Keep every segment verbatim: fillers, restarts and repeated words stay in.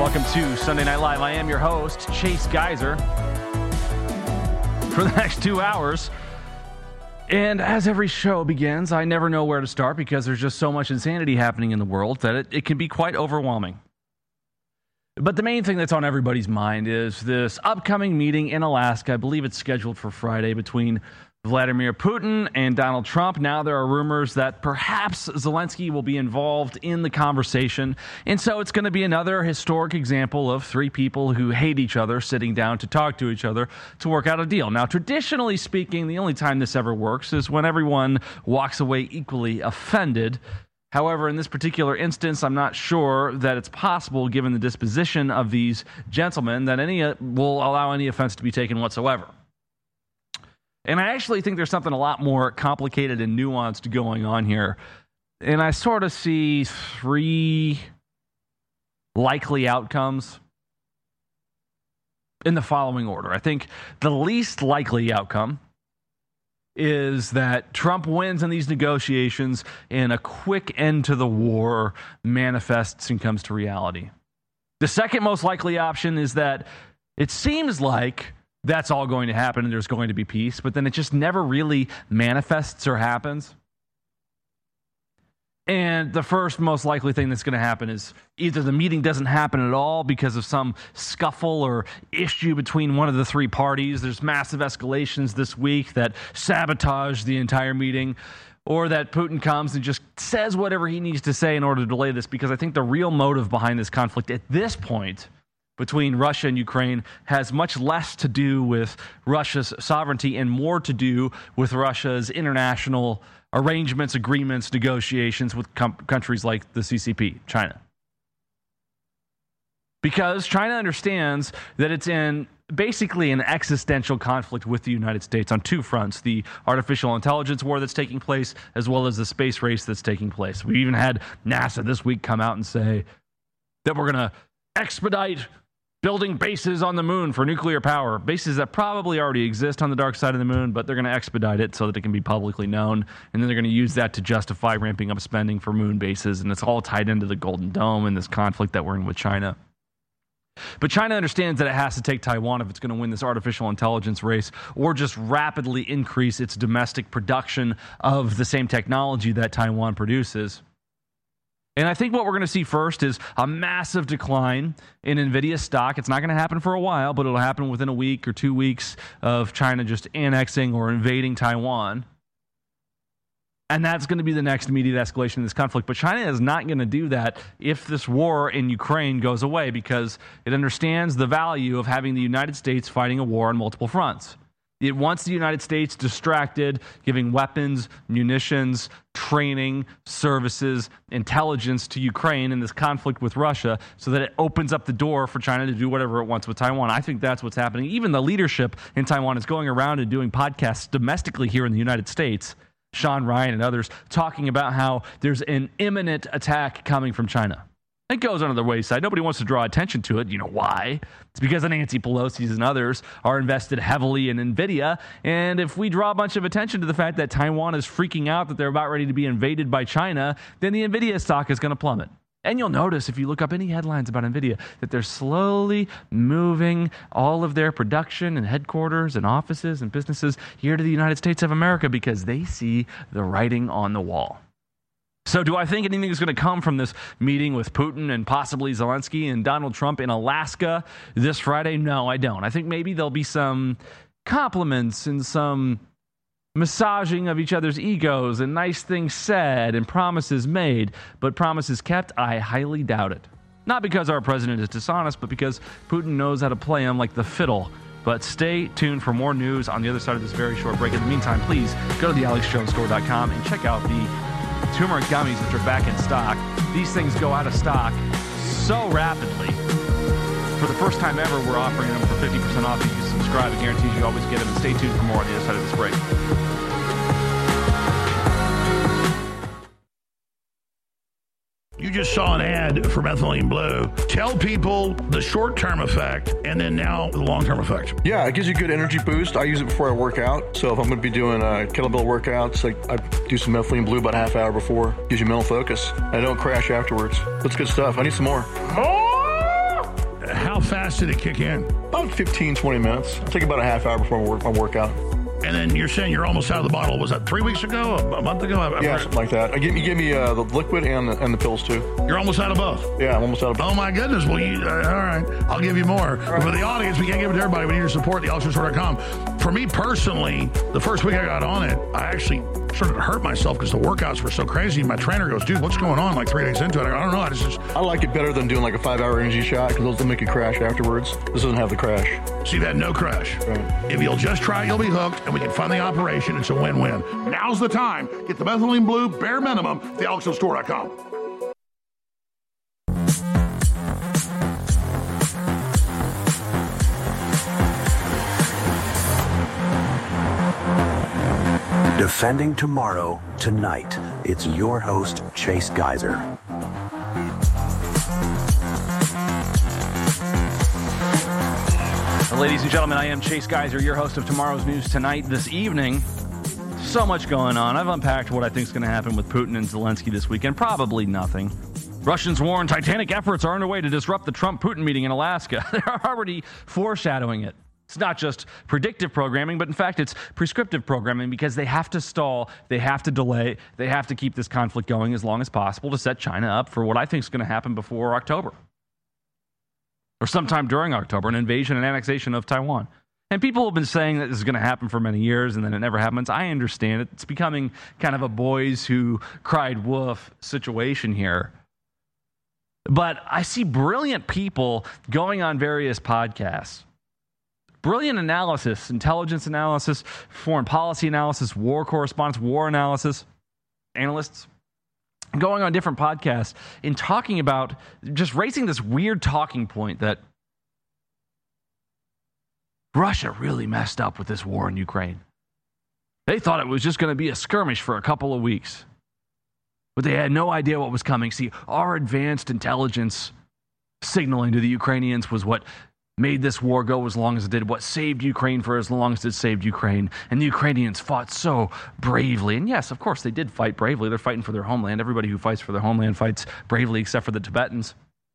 welcome to Sunday Night Live. I am your host, Chase Geyser, for the next two hours. And as every show begins, I never know where to start because there's just so much insanity happening in the world that it, it can be quite overwhelming. But the main thing that's on everybody's mind is this upcoming meeting in Alaska. I believe it's scheduled for Friday between Vladimir Putin and Donald Trump. Now there are rumors that perhaps Zelensky will be involved in the conversation. And so it's going to be another historic example of three people who hate each other sitting down to talk to each other to work out a deal. Now, traditionally speaking, the only time this ever works is when everyone walks away equally offended. However, in this particular instance, I'm not sure that it's possible, given the disposition of these gentlemen, that any uh, will allow any offense to be taken whatsoever. And I actually think there's something a lot more complicated and nuanced going on here. And I sort of see three likely outcomes in the following order. I think the least likely outcome is that Trump wins in these negotiations and a quick end to the war manifests and comes to reality. The second most likely option is that it seems like that's all going to happen and there's going to be peace, but then it just never really manifests or happens. And the first most likely thing that's going to happen is either the meeting doesn't happen at all because of some scuffle or issue between one of the three parties. There's massive escalations this week that sabotage the entire meeting, or that Putin comes and just says whatever he needs to say in order to delay this, because I think the real motive behind this conflict at this point between Russia and Ukraine has much less to do with Russia's sovereignty and more to do with Russia's international arrangements, agreements, negotiations with com- countries like the C C P, China. Because China understands that it's in basically an existential conflict with the United States on two fronts: the artificial intelligence war that's taking place, as well as the space race that's taking place. We even had NASA this week come out and say that we're going to expedite building bases on the moon for nuclear power, bases that probably already exist on the dark side of the moon, but they're going to expedite it so that it can be publicly known, and then they're going to use that to justify ramping up spending for moon bases, and it's all tied into the Golden Dome and this conflict that we're in with China. But China understands that it has to take Taiwan if it's going to win this artificial intelligence race, or just rapidly increase its domestic production of the same technology that Taiwan produces. And I think what we're going to see first is a massive decline in NVIDIA stock. It's not going to happen for a while, but it'll happen within a week or two weeks of China just annexing or invading Taiwan. And that's going to be the next immediate escalation of this conflict. But China is not going to do that if this war in Ukraine goes away, because it understands the value of having the United States fighting a war on multiple fronts. It wants the United States distracted, giving weapons, munitions, training, services, intelligence to Ukraine in this conflict with Russia, so that it opens up the door for China to do whatever it wants with Taiwan. I think that's what's happening. Even the leadership in Taiwan is going around and doing podcasts domestically here in the United States, Sean Ryan and others, talking about how there's an imminent attack coming from China. It goes under the wayside. Nobody wants to draw attention to it. You know why? It's because the Nancy Pelosi's and others are invested heavily in NVIDIA. And if we draw a bunch of attention to the fact that Taiwan is freaking out that they're about ready to be invaded by China, then the NVIDIA stock is going to plummet. And you'll notice, if you look up any headlines about NVIDIA, that they're slowly moving all of their production and headquarters and offices and businesses here to the United States of America, because they see the writing on the wall. So do I think anything is going to come from this meeting with Putin and possibly Zelensky and Donald Trump in Alaska this Friday? No, I don't. I think maybe there'll be some compliments and some massaging of each other's egos and nice things said and promises made, but promises kept, I highly doubt it. Not because our president is dishonest, but because Putin knows how to play him like the fiddle. But stay tuned for more news on the other side of this very short break. In the meantime, please go to the alex jones store dot com and check out the turmeric gummies, which are back in stock. These things go out of stock so rapidly. For the first time ever, we're offering them for fifty percent off if you subscribe. It guarantees you always get them. And stay tuned for more on the other side of this break. You just saw an ad for Methylene Blue. Tell people the short-term effect and then now the long-term effect. Yeah, it gives you a good energy boost. I use it before I work out. So if I'm going to be doing uh, kettlebell workouts, like I do some Methylene Blue about a half hour before. Gives you mental focus. I don't crash afterwards. That's good stuff. I need some more. More! how fast did it kick in? About fifteen, twenty minutes. I'll take about a half hour before my, work, my workout. And then you're saying you're almost out of the bottle. Was that three weeks ago? A month ago? I've yeah, heard. something like that. I give, you give me uh, the liquid and the, and the pills, too. You're almost out of both? Yeah, I'm almost out of both. Oh, my goodness. Well, you, uh, all right. I'll give you more. Right. For the audience, we can't give it to everybody. We need to support the alex jones dot com. For me personally, the first week I got on it, I actually started to hurt myself because the workouts were so crazy. My trainer goes, dude, what's going on? Like three days into it. I, go, I don't know. I just, I like it better than doing like a five-hour energy shot because those will make you crash afterwards. This doesn't have the crash. See that? No crash. Right. If you'll just try, you'll be hooked, and we can fund the operation. It's a win-win. Now's the time. Get the methylene blue bare minimum at the alex jones store dot com. Defending tomorrow, tonight, it's your host, Chase Geiser. Ladies and gentlemen, I am Chase Geiser, your host of Tomorrow's News Tonight. This evening, so much going on. I've unpacked what I think is going to happen with Putin and Zelensky this weekend. Probably nothing. Russians warn Titanic efforts are underway to disrupt the Trump-Putin meeting in Alaska. They're already foreshadowing it. It's not just predictive programming, but in fact, it's prescriptive programming because they have to stall, they have to delay, they have to keep this conflict going as long as possible to set China up for what I think is going to happen before October. Or sometime during October, an invasion and annexation of Taiwan. And people have been saying that this is going to happen for many years and then it never happens. I understand it. It's becoming kind of a boys who cried wolf situation here. But I see brilliant people going on various podcasts. Brilliant analysis, intelligence analysis, foreign policy analysis, war correspondence, war analysis, analysts going on different podcasts and talking about just raising this weird talking point that Russia really messed up with this war in Ukraine. They thought it was just going to be a skirmish for a couple of weeks, but they had no idea what was coming. See, our advanced intelligence signaling to the Ukrainians was what made this war go as long as it did, what saved Ukraine for as long as it saved Ukraine. And the Ukrainians fought so bravely. And yes, of course, they did fight bravely. They're fighting for their homeland. Everybody who fights for their homeland fights bravely, except for the Tibetans.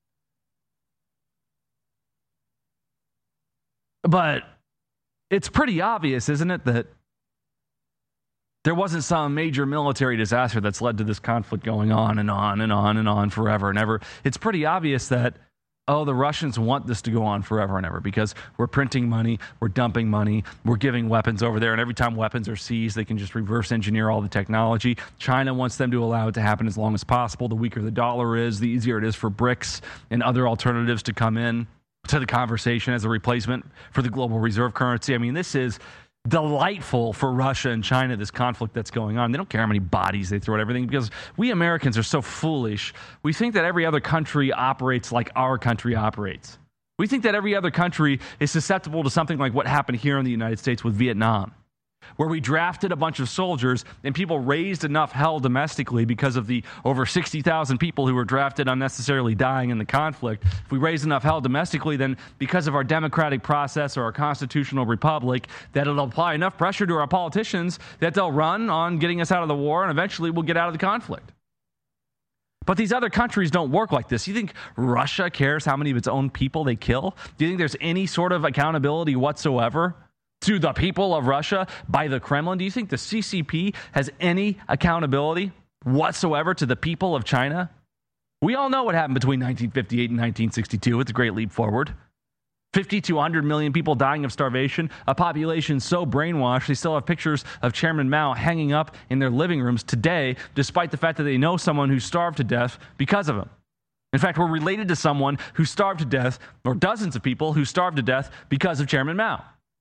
But it's pretty obvious, isn't it, that there wasn't some major military disaster that's led to this conflict going on and on and on and on forever and ever. It's pretty obvious that oh, the Russians want this to go on forever and ever because we're printing money, we're dumping money, we're giving weapons over there, and every time weapons are seized, they can just reverse engineer all the technology. China wants them to allow it to happen as long as possible. The weaker the dollar is, the easier it is for BRICS and other alternatives to come in to the conversation as a replacement for the global reserve currency. I mean, this is delightful for Russia and China, this conflict that's going on. They don't care how many bodies they throw at everything because we Americans are so foolish. We think that every other country operates like our country operates. We think that every other country is susceptible to something like what happened here in the United States with Vietnam, where we drafted a bunch of soldiers and people raised enough hell domestically because of the over sixty thousand people who were drafted unnecessarily dying in the conflict. If we raise enough hell domestically, then because of our democratic process or our constitutional republic, that it'll apply enough pressure to our politicians that they'll run on getting us out of the war and eventually we'll get out of the conflict. But these other countries don't work like this. You think Russia cares how many of its own people they kill? Do you think there's any sort of accountability whatsoever to the people of Russia by the Kremlin? Do you think the C C P has any accountability whatsoever to the people of China? We all know what happened between nineteen fifty-eight and nineteen sixty-two. It's a great leap forward. fifty to one hundred million people dying of starvation, a population so brainwashed they still have pictures of Chairman Mao hanging up in their living rooms today, despite the fact that they know someone who starved to death because of him. In fact, we're related to someone who starved to death, or dozens of people who starved to death because of Chairman Mao.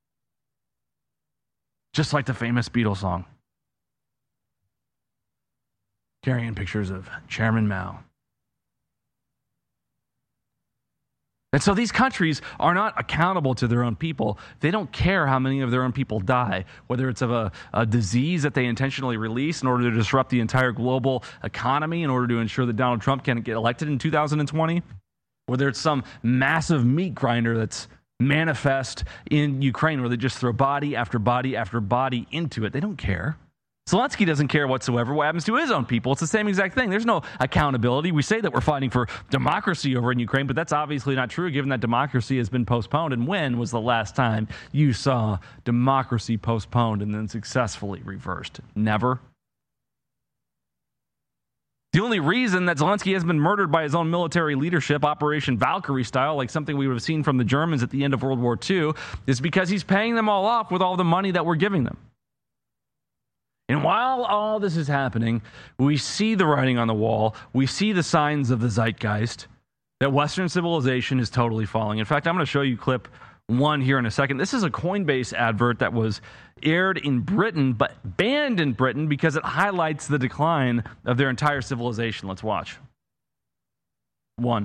Just like the famous Beatles song, carrying pictures of Chairman Mao. And so these countries are not accountable to their own people. They don't care how many of their own people die, whether it's of a, a disease that they intentionally release in order to disrupt the entire global economy in order to ensure that Donald Trump can't get elected in two thousand twenty, whether it's some massive meat grinder that's manifest in Ukraine where they just throw body after body after body into it. They don't care. Zelensky doesn't care whatsoever what happens to his own people. It's the same exact thing. There's no accountability. We say that we're fighting for democracy over in Ukraine, but that's obviously not true given that democracy has been postponed. And when was the last time you saw democracy postponed and then successfully reversed? Never. The only reason that Zelensky has been murdered by his own military leadership, Operation Valkyrie style, like something we would have seen from the Germans at the end of World War Two, is because he's paying them all off with all the money that we're giving them. And while all this is happening, we see the writing on the wall. We see the signs of the zeitgeist that Western civilization is totally falling. In fact, I'm going to show you clip one here in a second. This is a Coinbase advert that was aired in Britain, but banned in Britain because it highlights the decline of their entire civilization. Let's watch. One.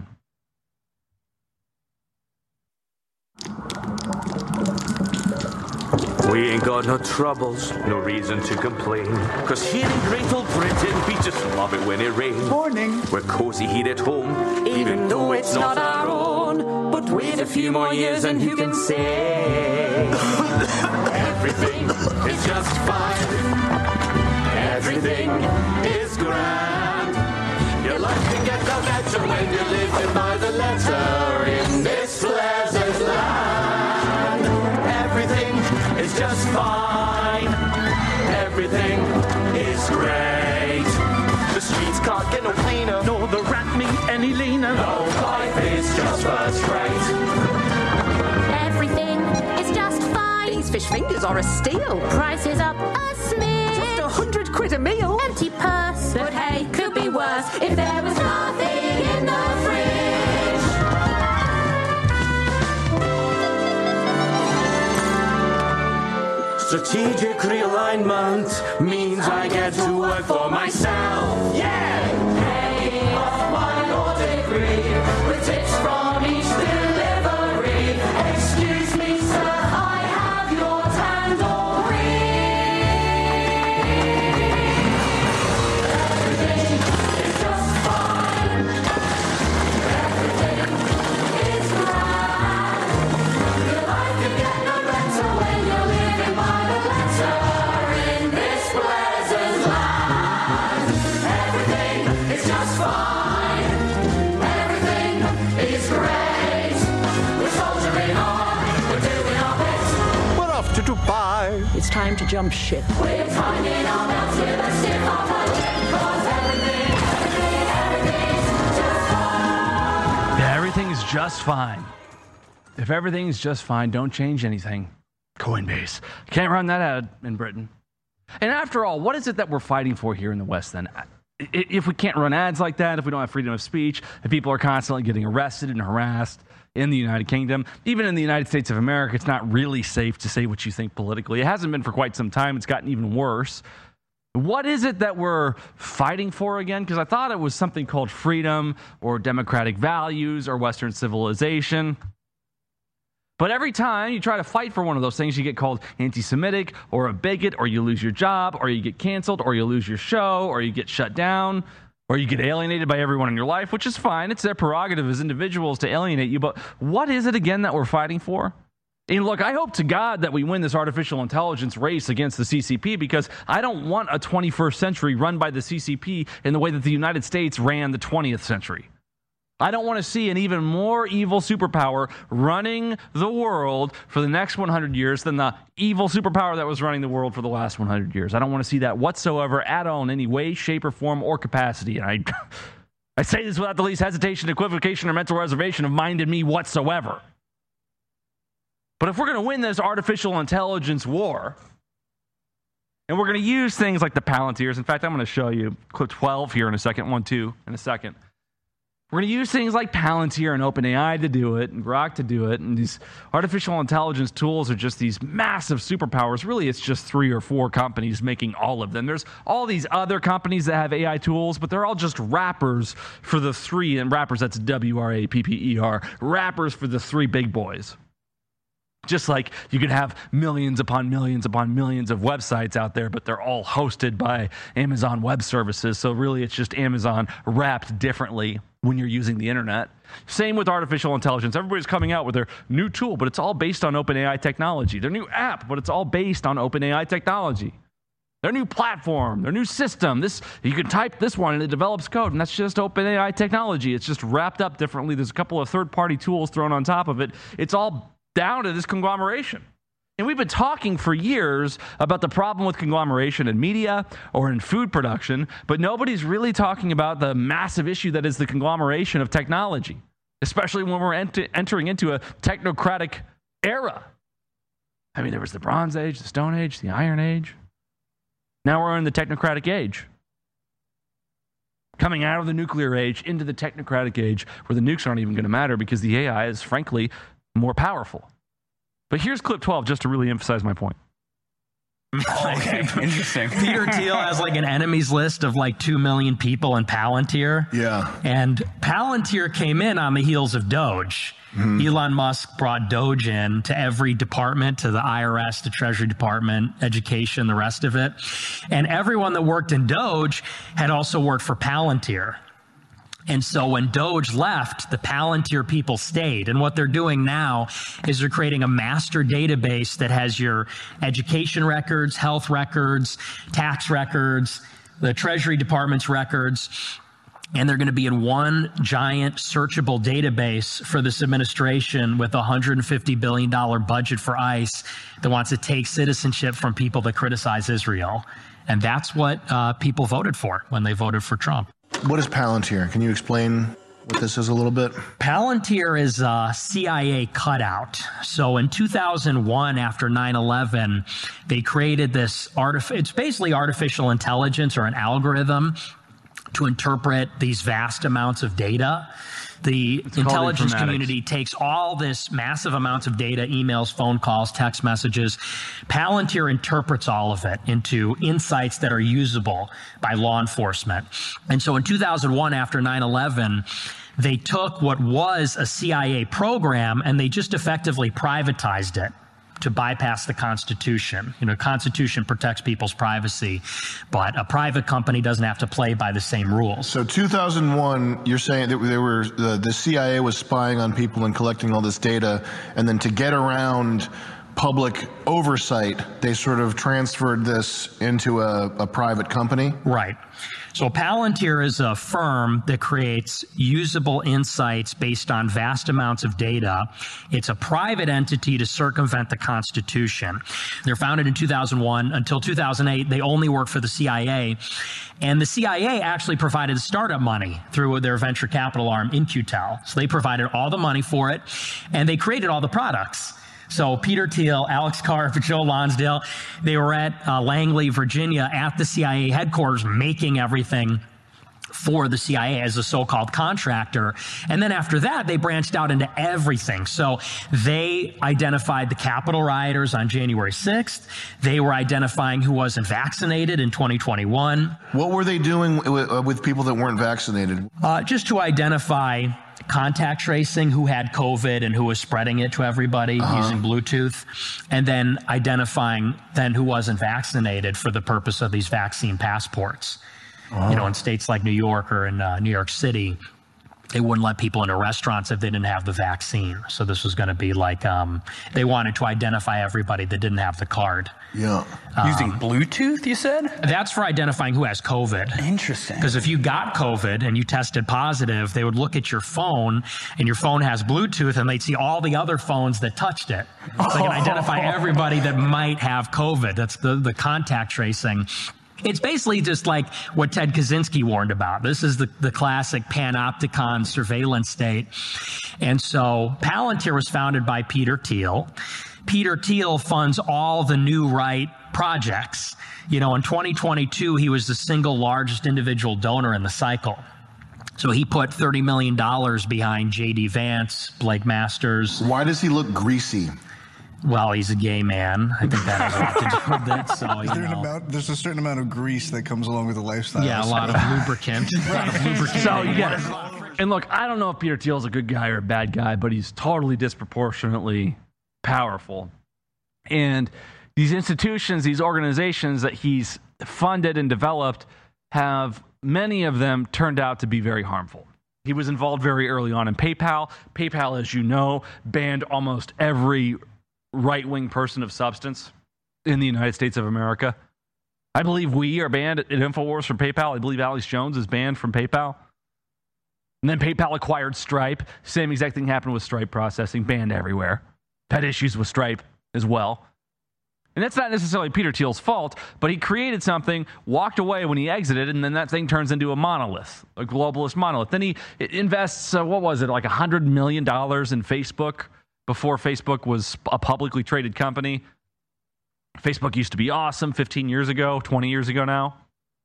We ain't got no troubles, no reason to complain. Cause here in great old Britain, we just love it when it rains. Morning. We're cozy here at home, Even though it's not our own. But wait a few more years and who can say? Everything is just fine. Everything is grand. Your life can get no better when you're living by the letter in this pleasant land. Everything is just fine. Everything is great. The streets can't get no cleaner, nor the rat meat any leaner. No, life is just first rate. Everything is just fine. These fish fingers are a steal. Prices up a smidge. Just a hundred quid a meal. Empty purse, but hey, could be worse if there was nothing in the fridge. strategic realignment means I get to work for myself. Yeah! Pay off my law degree with tips from each delivery. Excuse me, sir, I have your tandoori. Everything is just fine. Everything is grand. Your life can get no better when you're living by the letter in this pleasant land. Everything is just fine. Everything is great. We're soldiering on. We're doing our best. We're off to Dubai. It's time to jump ship. We're timing our belts with a stiff upper lip. 'Cause everything, everything, everything's just fine. Yeah, everything is just fine. If everything is just fine, don't change anything. Coinbase. Can't run that ad in Britain. And after all, what is it that we're fighting for here in the West then? I- If we can't run ads like that, if we don't have freedom of speech, if people are constantly getting arrested and harassed in the United Kingdom, even in the United States of America, it's not really safe to say what you think politically. It hasn't been for quite some time. It's gotten even worse. What is it that we're fighting for again? Because I thought it was something called freedom or democratic values or Western civilization. But every time you try to fight for one of those things, you get called anti-Semitic or a bigot, or you lose your job, or you get canceled, or you lose your show, or you get shut down, or you get alienated by everyone in your life, which is fine. It's their prerogative as individuals to alienate you. But what is it again that we're fighting for? And look, I hope to God that we win this artificial intelligence race against the C C P, because I don't want a twenty-first century run by the C C P in the way that the United States ran the twentieth century. I don't want to see an even more evil superpower running the world for the next one hundred years than the evil superpower that was running the world for the last one hundred years. I don't want to see that whatsoever at all in any way, shape, or form or capacity. And I, I say this without the least hesitation, equivocation, or mental reservation of mind in me whatsoever. But if we're going to win this artificial intelligence war, and we're going to use things like the Palantirs, in fact, I'm going to show you clip twelve here in a second, one, two, in a second. We're going to use things like Palantir and OpenAI to do it, and Grok to do it, and these artificial intelligence tools are just these massive superpowers. Really, it's just three or four companies making all of them. There's all these other companies that have A I tools, but they're all just wrappers for the three, and wrappers, that's W R A P P E R, wrappers for the three big boys. Just like you could have millions upon millions upon millions of websites out there, but they're all hosted by Amazon Web Services. So really, it's just Amazon wrapped differently when you're using the internet. Same with artificial intelligence. Everybody's coming out with their new tool, but it's all based on OpenAI technology. Their new app, but it's all based on OpenAI technology. their new platform, their new system. This you can type this one and it develops code, and that's just OpenAI technology. It's just wrapped up differently. There's a couple of third-party tools thrown on top of it. It's all down to this conglomeration. And we've been talking for years about the problem with conglomeration in media or in food production, but nobody's really talking about the massive issue that is the conglomeration of technology, especially when we're ent- entering into a technocratic era. I mean, there was the Bronze Age, the Stone Age, the Iron Age. Now we're in the technocratic age. Coming out of the nuclear age into the technocratic age where the nukes aren't even going to matter because the A I is, frankly, more powerful. But here's clip twelve just to really emphasize my point. Okay, interesting. Peter Thiel has like an enemies list of like two million people in Palantir. Yeah. And Palantir came in on the heels of Doge. Mm-hmm. Elon Musk brought Doge in to every department, to the I R S, the Treasury Department, education, the rest of it. And everyone that worked in Doge had also worked for Palantir. And so when Doge left, the Palantir people stayed. And what they're doing now is they're creating a master database that has your education records, health records, tax records, the Treasury Department's records. And they're going to be in one giant searchable database for this administration with a one hundred fifty billion dollars budget for ICE that wants to take citizenship from people that criticize Israel. And that's what uh, people voted for when they voted for Trump. What is Palantir? Can you explain what this is a little bit? Palantir is a C I A cutout. So in two thousand one, after nine eleven, they created this, artif- it's basically artificial intelligence or an algorithm to interpret these vast amounts of data. The It's intelligence community takes all this massive amounts of data, emails, phone calls, text messages. Palantir interprets all of it into insights that are usable by law enforcement. And so in two thousand one, after nine eleven, they took what was a C I A program and they just effectively privatized it to bypass the Constitution. You know, the Constitution protects people's privacy, but a private company doesn't have to play by the same rules. So two thousand one, you're saying that they were the, the C I A was spying on people and collecting all this data, and then to get around public oversight, they sort of transferred this into a, a private company? Right. So Palantir is a firm that creates usable insights based on vast amounts of data. It's a private entity to circumvent the Constitution. They're founded in two thousand one. Until two thousand eight, they only worked for the C I A. And the C I A actually provided startup money through their venture capital arm, In Q Tel. So they provided all the money for it, and they created all the products. So Peter Thiel, Alex Karp, Joe Lonsdale, they were at uh, Langley, Virginia, at the C I A headquarters, making everything for the C I A as a so-called contractor. And then after that, they branched out into everything. So they identified the Capitol rioters on January sixth. They were identifying who wasn't vaccinated in twenty twenty-one. What were they doing with, with people that weren't vaccinated? Uh, just to identify contact tracing who had COVID and who was spreading it to everybody uh-huh. using Bluetooth, and then identifying then who wasn't vaccinated for the purpose of these vaccine passports. Uh-huh. You know, in states like New York or in uh, New York City, they wouldn't let people into restaurants if they didn't have the vaccine. So this was going to be like, um, they wanted to identify everybody that didn't have the card. Yeah. Um, Using Bluetooth, you said? That's for identifying who has COVID. Interesting. Because if you got COVID and you tested positive, they would look at your phone, and your phone has Bluetooth, and they'd see all the other phones that touched it. So they can identify everybody that might have COVID. That's the, the contact tracing. It's basically just like what Ted Kaczynski warned about. This is the, the classic panopticon surveillance state. And so Palantir was founded by Peter Thiel. Peter Thiel funds all the new right projects. You know, in twenty twenty-two, he was the single largest individual donor in the cycle. So he put thirty million dollars behind J D Vance, Blake Masters. Why does he look greasy? Well, he's a gay man. I think that has a lot to do with it. So, Is there you an know. amount, there's a certain amount of grease that comes along with the lifestyle. Yeah, a lot of lubricant. lubricant. So you get it. And look, I don't know if Peter Thiel's a good guy or a bad guy, but he's totally disproportionately powerful. And these institutions, these organizations that he's funded and developed, have many of them turned out to be very harmful. He was involved very early on in PayPal. PayPal, as you know, banned almost every right-wing person of substance in the United States of America. I believe we are banned at InfoWars from PayPal. I believe Alex Jones is banned from PayPal. And then PayPal acquired Stripe. Same exact thing happened with Stripe processing, banned everywhere. Had issues with Stripe as well. And that's not necessarily Peter Thiel's fault, but he created something, walked away when he exited, and then that thing turns into a monolith, a globalist monolith. Then he invests, uh, what was it, like one hundred million dollars in Facebook before Facebook was a publicly traded company. Facebook used to be awesome fifteen years ago, twenty years ago now.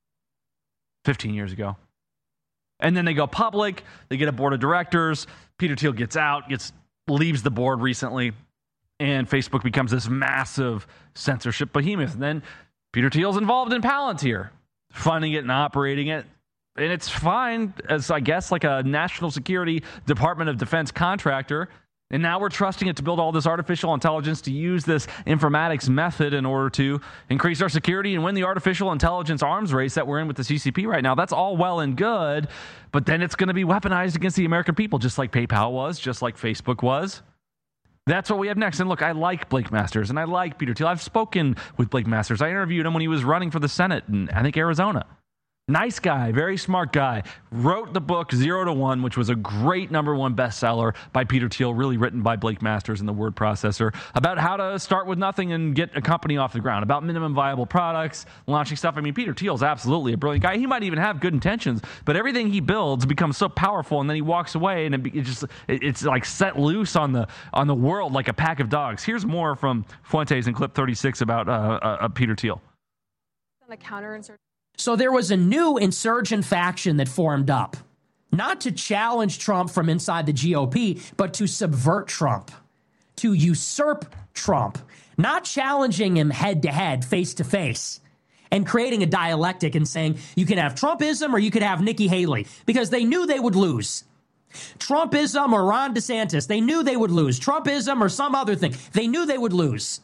fifteen years ago. And then they go public. They get a board of directors. Peter Thiel gets out, gets leaves the board recently, and Facebook becomes this massive censorship behemoth. And then Peter Thiel's involved in Palantir, funding it and operating it. And it's fine as, I guess, like a national security Department of Defense contractor. And now we're trusting it to build all this artificial intelligence to use this informatics method in order to increase our security and win the artificial intelligence arms race that we're in with the C C P right now. That's all well and good, but then it's going to be weaponized against the American people, just like PayPal was, just like Facebook was. That's what we have next. And look, I like Blake Masters and I like Peter Thiel. I've spoken with Blake Masters. I interviewed him when he was running for the Senate in, I think, Arizona. Nice guy, very smart guy. Wrote the book Zero to One, which was a great number one bestseller by Peter Thiel, really written by Blake Masters and the word processor, about how to start with nothing and get a company off the ground, about minimum viable products, launching stuff. I mean, Peter Thiel's absolutely a brilliant guy. He might even have good intentions, but everything he builds becomes so powerful, and then he walks away, and it, it just it, it's like set loose on the on the world like a pack of dogs. Here's more from Fuentes in clip thirty-six about uh, uh, Peter Thiel. On a counterinsurgency. So there was a new insurgent faction that formed up, not to challenge Trump from inside the G O P, but to subvert Trump, to usurp Trump, not challenging him head to head, face to face, and creating a dialectic and saying you can have Trumpism or you could have Nikki Haley, because they knew they would lose. Trumpism or Ron DeSantis, they knew they would lose. Trumpism or some other thing, they knew they would lose.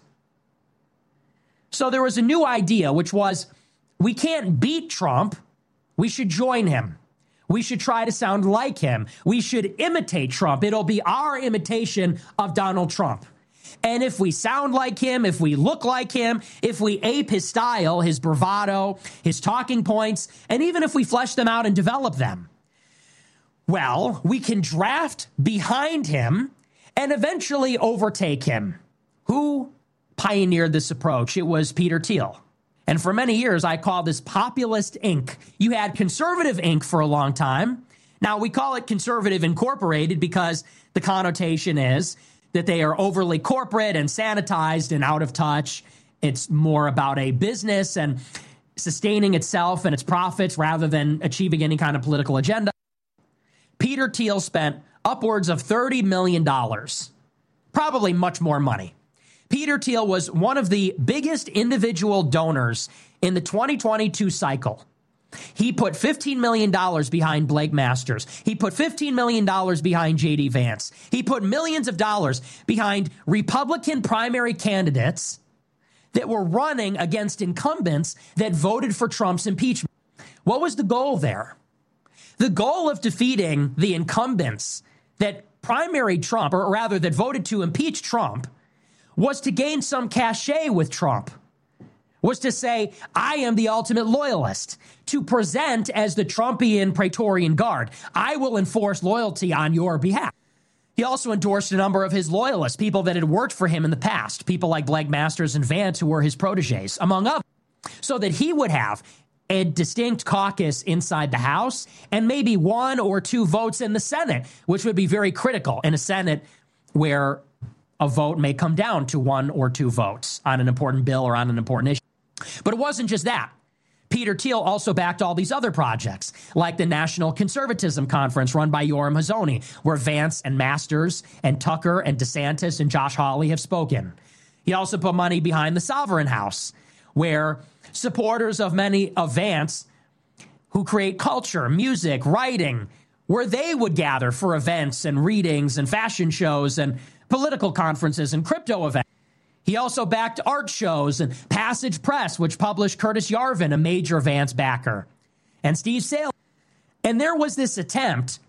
So there was a new idea, which was, we can't beat Trump. We should join him. We should try to sound like him. We should imitate Trump. It'll be our imitation of Donald Trump. And if we sound like him, if we look like him, if we ape his style, his bravado, his talking points, and even if we flesh them out and develop them, well, we can draft behind him and eventually overtake him. Who pioneered this approach? It was Peter Thiel. And for many years, I called this populist Incorporated. You had conservative Incorporated for a long time. Now, we call it conservative incorporated because the connotation is that they are overly corporate and sanitized and out of touch. It's more about a business and sustaining itself and its profits rather than achieving any kind of political agenda. Peter Thiel spent upwards of thirty million dollars, probably much more money. Peter Thiel was one of the biggest individual donors in the twenty twenty-two cycle. He put fifteen million dollars behind Blake Masters. He put fifteen million dollars behind J D Vance. He put millions of dollars behind Republican primary candidates that were running against incumbents that voted for Trump's impeachment. What was the goal there? The goal of defeating the incumbents that primaried Trump, or rather that voted to impeach Trump, was to gain some cachet with Trump, was to say, I am the ultimate loyalist, to present as the Trumpian Praetorian Guard. I will enforce loyalty on your behalf. He also endorsed a number of his loyalists, people that had worked for him in the past, people like Blake Masters and Vance, who were his proteges, among others, so that he would have a distinct caucus inside the House and maybe one or two votes in the Senate, which would be very critical in a Senate where a vote may come down to one or two votes on an important bill or on an important issue. But it wasn't just that. Peter Thiel also backed all these other projects, like the National Conservatism Conference run by Yoram Hazony, where Vance and Masters and Tucker and DeSantis and Josh Hawley have spoken. He also put money behind the Sovereign House, where supporters of many of Vance who create culture, music, writing, where they would gather for events and readings and fashion shows and political conferences and crypto events. He also backed art shows and Passage Press, which published Curtis Yarvin, a major Vance backer, and Steve Sale. And there was this attempt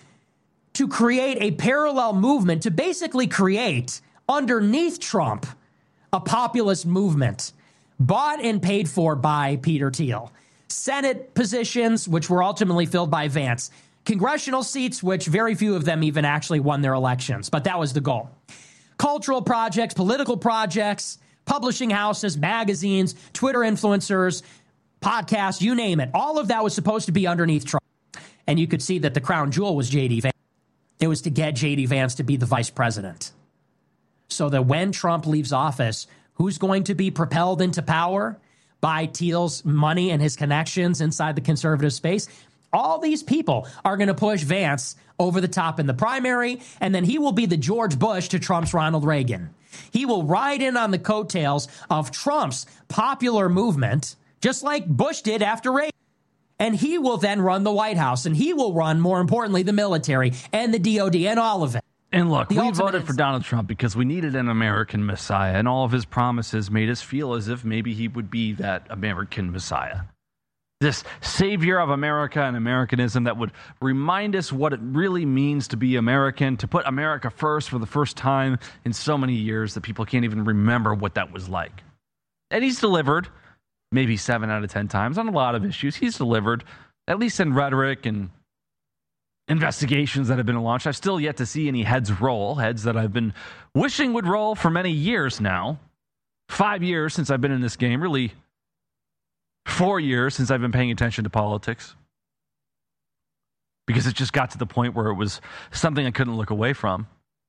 to create a parallel movement, to basically create, underneath Trump, a populist movement bought and paid for by Peter Thiel. Senate positions, which were ultimately filled by Vance. Congressional seats, which very few of them even actually won their elections, but that was the goal. Cultural projects, political projects, publishing houses, magazines, Twitter influencers, podcasts, you name it. All of that was supposed to be underneath Trump. And you could see that the crown jewel was J D Vance. It was to get J D Vance to be the vice president. So that when Trump leaves office, who's going to be propelled into power by Thiel's money and his connections inside the conservative space? All these people are going to push Vance over the top in the primary, and then he will be the George Bush to Trump's Ronald Reagan. He will ride in on the coattails of Trump's popular movement, just like Bush did after Reagan. And he will then run the White House, and he will run, more importantly, the military and the D O D and all of it. And look, The we ultimate voted is- for Donald Trump because we needed an American Messiah, and all of his promises made us feel as if maybe he would be that American Messiah. This savior of America and Americanism that would remind us what it really means to be American, to put America first for the first time in so many years that people can't even remember what that was like. And he's delivered maybe seven out of ten times on a lot of issues. He's delivered, at least in rhetoric and investigations that have been launched. I've still yet to see any heads roll, heads that I've been wishing would roll for many years now. Five years since I've been in this game, really four years since I've been paying attention to politics. Because it just got to the point where it was something I couldn't look away from.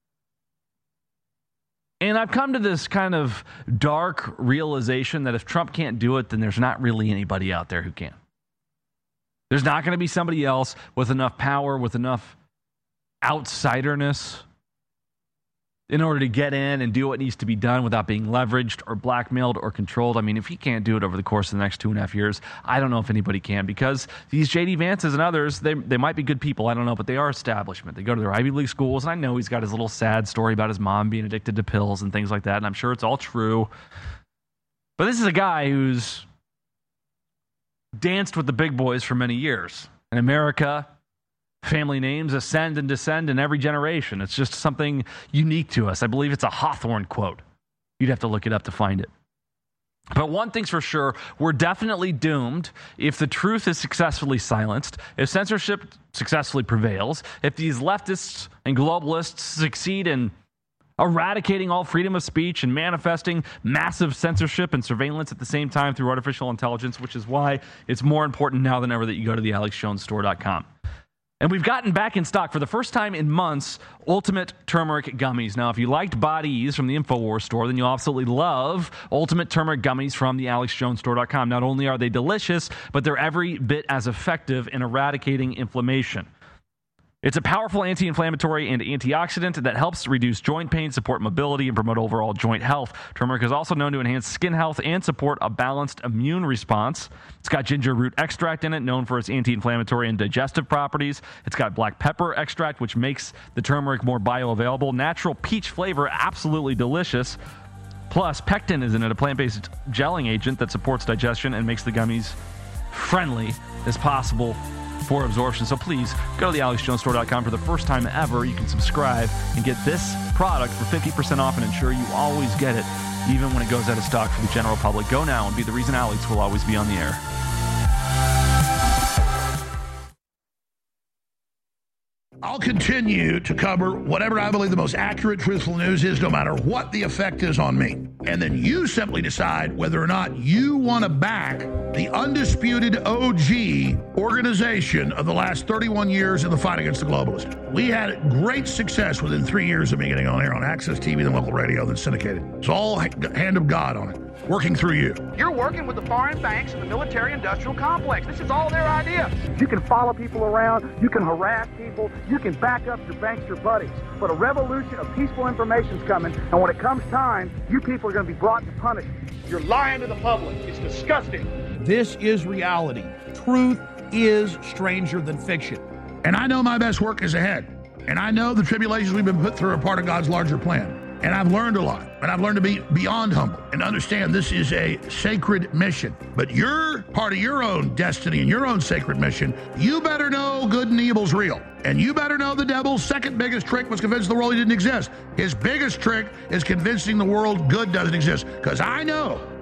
And I've come to this kind of dark realization that if Trump can't do it, then there's not really anybody out there who can. There's not going to be somebody else with enough power, with enough outsiderness in order to get in and do what needs to be done without being leveraged or blackmailed or controlled. I mean, if he can't do it over the course of the next two and a half years, I don't know if anybody can, because these J D Vances and others, they they might be good people, I don't know, but they are establishment. They go to their Ivy League schools, and I know he's got his little sad story about his mom being addicted to pills and things like that, and I'm sure it's all true. But this is a guy who's danced with the big boys for many years. In America, family names ascend and descend in every generation. It's just something unique to us. I believe it's a Hawthorne quote. You'd have to look it up to find it. But one thing's for sure, we're definitely doomed if the truth is successfully silenced, if censorship successfully prevails, if these leftists and globalists succeed in eradicating all freedom of speech and manifesting massive censorship and surveillance at the same time through artificial intelligence, which is why it's more important now than ever that you go to the alex jones store dot com. And we've gotten back in stock for the first time in months, Ultimate Turmeric Gummies. Now, if you liked Body Ease from the InfoWars store, then you'll absolutely love Ultimate Turmeric Gummies from the alex jones store dot com. Not only are they delicious, but they're every bit as effective in eradicating inflammation. It's a powerful anti-inflammatory and antioxidant that helps reduce joint pain, support mobility, and promote overall joint health. Turmeric is also known to enhance skin health and support a balanced immune response. It's got ginger root extract in it, known for its anti-inflammatory and digestive properties. It's got black pepper extract, which makes the turmeric more bioavailable. Natural peach flavor, absolutely delicious. Plus, pectin is in it, a plant-based gelling agent that supports digestion and makes the gummies friendly as possible for absorption. So please go to the alex jones store dot com for the first time ever. You can subscribe and get this product for fifty percent off and ensure you always get it, even when it goes out of stock for the general public. Go now and be the reason Alex will always be on the air. I'll continue to cover whatever I believe the most accurate, truthful news is, no matter what the effect is on me. And then you simply decide whether or not you want to back the undisputed O G organization of the last thirty-one years in the fight against the globalists. We had great success within three years of me getting on air on Access T V, then local radio, then syndicated. It's all hand of God on it, working through you. You're working with the foreign banks and the military-industrial complex. This is all their idea. You can follow people around. You can harass people. You can back up your bankster buddies. But a revolution of peaceful information's coming, and when it comes time, you people are going to be brought to punishment. You're lying to the public. It's disgusting. This is reality. Truth is stranger than fiction. And I know my best work is ahead. And I know the tribulations we've been put through are part of God's larger plan. And I've learned a lot. And I've learned to be beyond humble and understand this is a sacred mission. But you're part of your own destiny and your own sacred mission. You better know good and evil's real. And you better know the devil's second biggest trick was convince the world he didn't exist. His biggest trick is convincing the world good doesn't exist. Because I know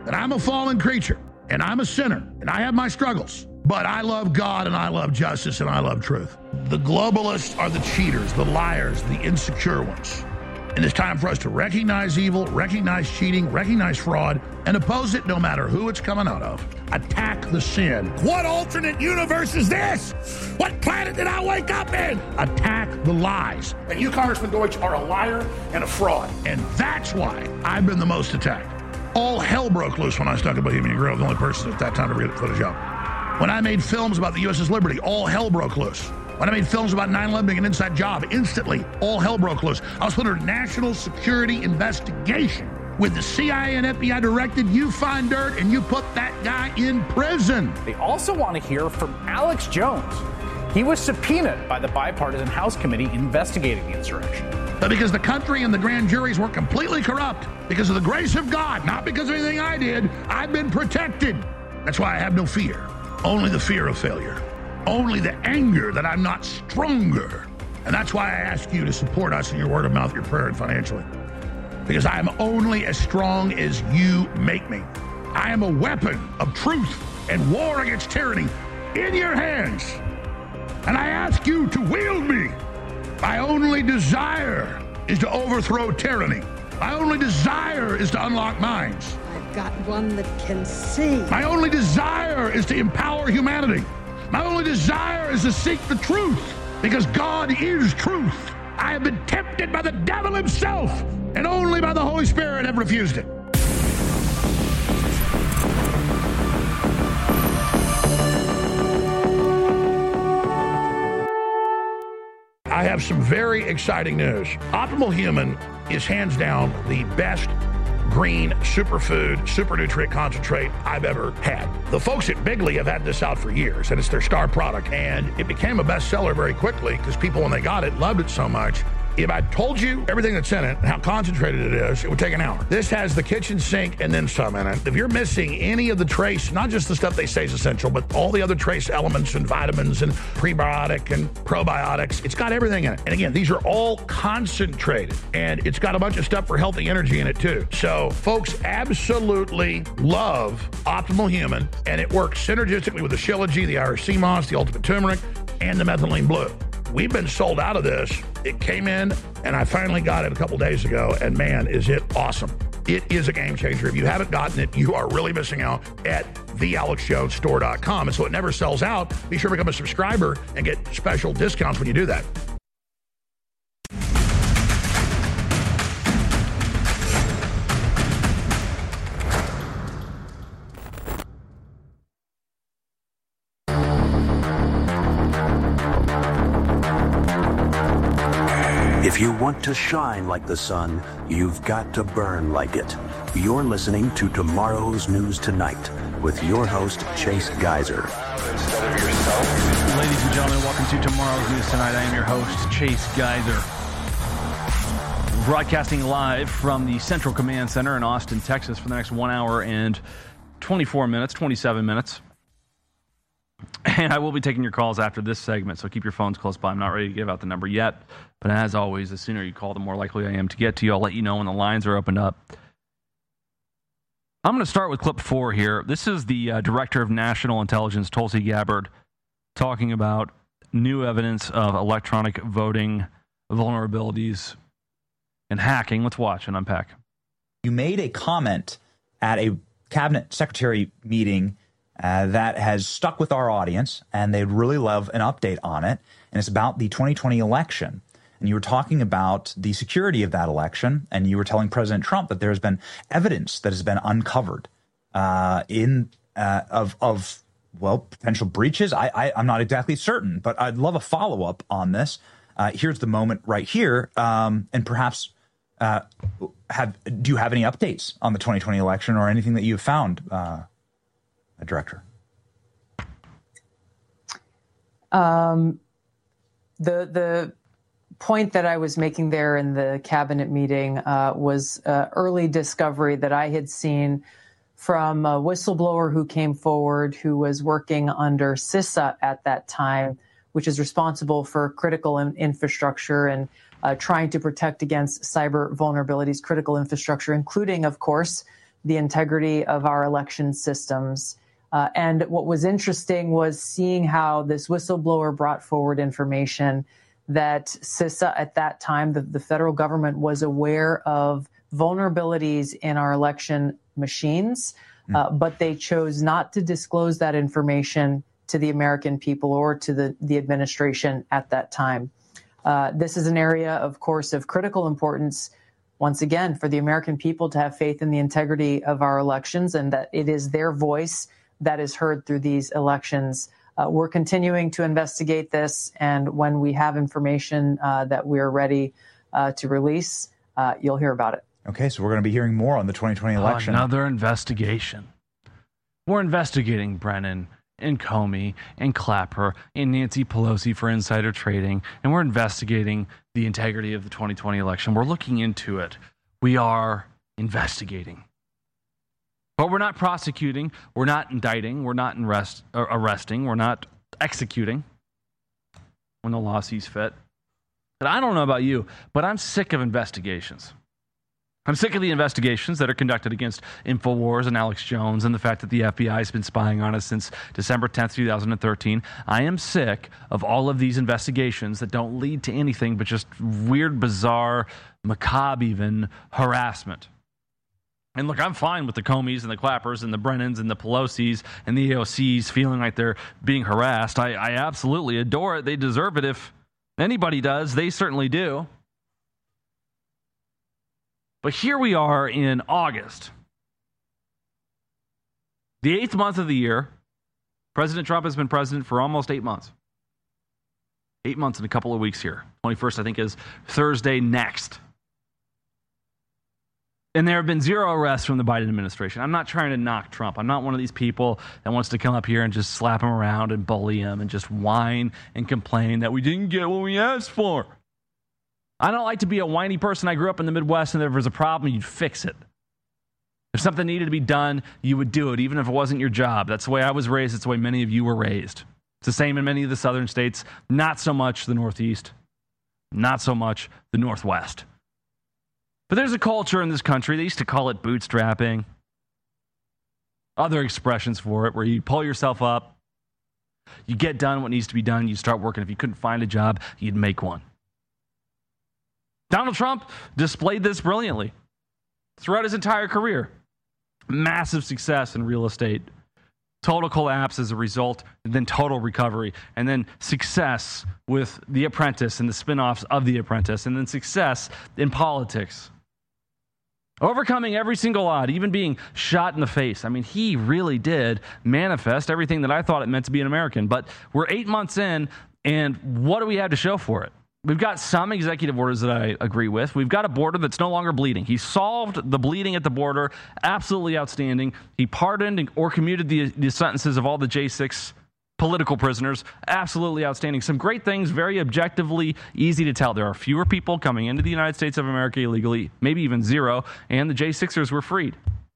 that I'm a fallen creature and I'm a sinner and I have my struggles, but I love God and I love justice and I love truth. The globalists are the cheaters, the liars, the insecure ones. And it's time for us to recognize evil, recognize cheating, recognize fraud, and oppose it no matter who it's coming out of. Attack the sin. What alternate universe is this? What planet did I wake up in? Attack the lies. And you, Congressman Deutsch, are a liar and a fraud. And that's why I've been the most attacked. All hell broke loose when I stuck a Bohemian Grove, the only person at that time to get footage up. When I made films about the U S S Liberty, all hell broke loose. When I made films about nine eleven being an inside job, instantly, all hell broke loose. I was put under national security investigation with the C I A and F B I directed, you find dirt and you put that guy in prison. They also want to hear from Alex Jones. He was subpoenaed by the bipartisan House committee investigating the insurrection. But because the country and the grand juries were completely corrupt, because of the grace of God, not because of anything I did, I've been protected. That's why I have no fear, only the fear of failure. Only the anger that I'm not stronger. And that's why I ask you to support us in your word of mouth, your prayer, and financially. Because I am only as strong as you make me. I am a weapon of truth and war against tyranny in your hands. And I ask you to wield me. My only desire is to overthrow tyranny. My only desire is to unlock minds. I've got one that can see. My only desire is to empower humanity. My only desire is to seek the truth, because God is truth. I have been tempted by the devil himself, and only by the Holy Spirit have refused it. I have some very exciting news. Optimal Human is hands down the best green superfood, super nutrient concentrate I've ever had. The folks at Bigley have had this out for years, and it's their star product. And it became a bestseller very quickly because people, when they got it, loved it so much. If I told you everything that's in it and how concentrated it is, it would take an hour. This has the kitchen sink and then some in it. If you're missing any of the trace, not just the stuff they say is essential, but all the other trace elements and vitamins and prebiotic and probiotics, it's got everything in it. And again, these are all concentrated, and it's got a bunch of stuff for healthy energy in it too. So folks absolutely love Optimal Human, and it works synergistically with the Shilajit, the Irish sea moss, the Ultimate Turmeric, and the Methylene Blue. We've been sold out of this. It came in, and I finally got it a couple days ago, and man, is it awesome. It is a game changer. If you haven't gotten it, you are really missing out at the alex jones store dot com. And so it never sells out. Be sure to become a subscriber and get special discounts when you do that. If you want to shine like the sun, you've got to burn like it. You're listening to Tomorrow's News Tonight with your host, Chase Geyser. Ladies and gentlemen, welcome to Tomorrow's News Tonight. I am your host, Chase Geyser. Broadcasting live from the Central Command Center in Austin, Texas for the next one hour and twenty-four minutes, twenty-seven minutes. And I will be taking your calls after this segment, so keep your phones close by. I'm not ready to give out the number yet, but as always, the sooner you call, the more likely I am to get to you. I'll let you know when the lines are opened up. I'm going to start with clip four here. This is the uh, Director of National Intelligence, Tulsi Gabbard, talking about new evidence of electronic voting vulnerabilities and hacking. Let's watch and unpack. You made a comment at a cabinet secretary meeting Uh, that has stuck with our audience, and they'd really love an update on it. And it's about the twenty twenty election. And you were talking about the security of that election, and you were telling President Trump that there's been evidence that has been uncovered uh, in uh, of of well potential breaches. I, I I'm not exactly certain, but I'd love a follow up on this. Uh, here's the moment right here, um, and perhaps uh, have do you have any updates on the twenty twenty election or anything that you've found? Uh, Director? Um, the the point that I was making there in the cabinet meeting uh, was uh, early discovery that I had seen from a whistleblower who came forward, who was working under CISA at that time, which is responsible for critical in- infrastructure and uh, trying to protect against cyber vulnerabilities, critical infrastructure, including, of course, the integrity of our election systems. Uh, and what was interesting was seeing how this whistleblower brought forward information that CISA at that time, the, the federal government, was aware of vulnerabilities in our election machines, uh, but they chose not to disclose that information to the American people or to the, the administration at that time. Uh, this is an area, of course, of critical importance, once again, for the American people to have faith in the integrity of our elections and that it is their voice that is heard through these elections. Uh, we're continuing to investigate this, and when we have information uh, that we're ready uh, to release, uh, you'll hear about it. Okay, so we're going to be hearing more on the twenty twenty election. Another investigation. We're investigating Brennan and Comey and Clapper and Nancy Pelosi for insider trading, and we're investigating the integrity of the twenty twenty election. We're looking into it. We are investigating. But we're not prosecuting, we're not indicting, we're not arrest, uh, arresting, we're not executing when the law sees fit. But I don't know about you, but I'm sick of investigations. I'm sick of the investigations that are conducted against InfoWars and Alex Jones and the fact that the F B I has been spying on us since December tenth, twenty thirteen. I am sick of all of these investigations that don't lead to anything but just weird, bizarre, macabre even harassment. And look, I'm fine with the Comeys and the Clappers and the Brennans and the Pelosi's and the A O C's feeling like they're being harassed. I, I absolutely adore it. They deserve it. If anybody does, they certainly do. But here we are in August, the eighth month of the year. President Trump has been president for almost eight months. Eight months and a couple of weeks here. twenty-first, I think, is Thursday next. And there have been zero arrests from the Biden administration. I'm not trying to knock Trump. I'm not one of these people that wants to come up here and just slap him around and bully him and just whine and complain that we didn't get what we asked for. I don't like to be a whiny person. I grew up in the Midwest, and if there was a problem, you'd fix it. If something needed to be done, you would do it, even if it wasn't your job. That's the way I was raised. It's the way many of you were raised. It's the same in many of the southern states, not so much the Northeast, not so much the Northwest. But there's a culture in this country, they used to call it bootstrapping, other expressions for it, where you pull yourself up, you get done what needs to be done, you start working. If you couldn't find a job, you'd make one. Donald Trump displayed this brilliantly throughout his entire career. Massive success in real estate, total collapse as a result, and then total recovery, and then success with The Apprentice and the spin-offs of The Apprentice, and then success in politics. Overcoming every single odd, even being shot in the face. I mean, he really did manifest everything that I thought it meant to be an American. But we're eight months in, and what do we have to show for it? We've got some executive orders that I agree with. We've got a border that's no longer bleeding. He solved the bleeding at the border. Absolutely outstanding. He pardoned or commuted the, the sentences of all the J six political prisoners. Absolutely outstanding. Some great things, very objectively easy to tell. There are fewer people coming into the United States of America illegally, maybe even zero, and the J sixers were freed.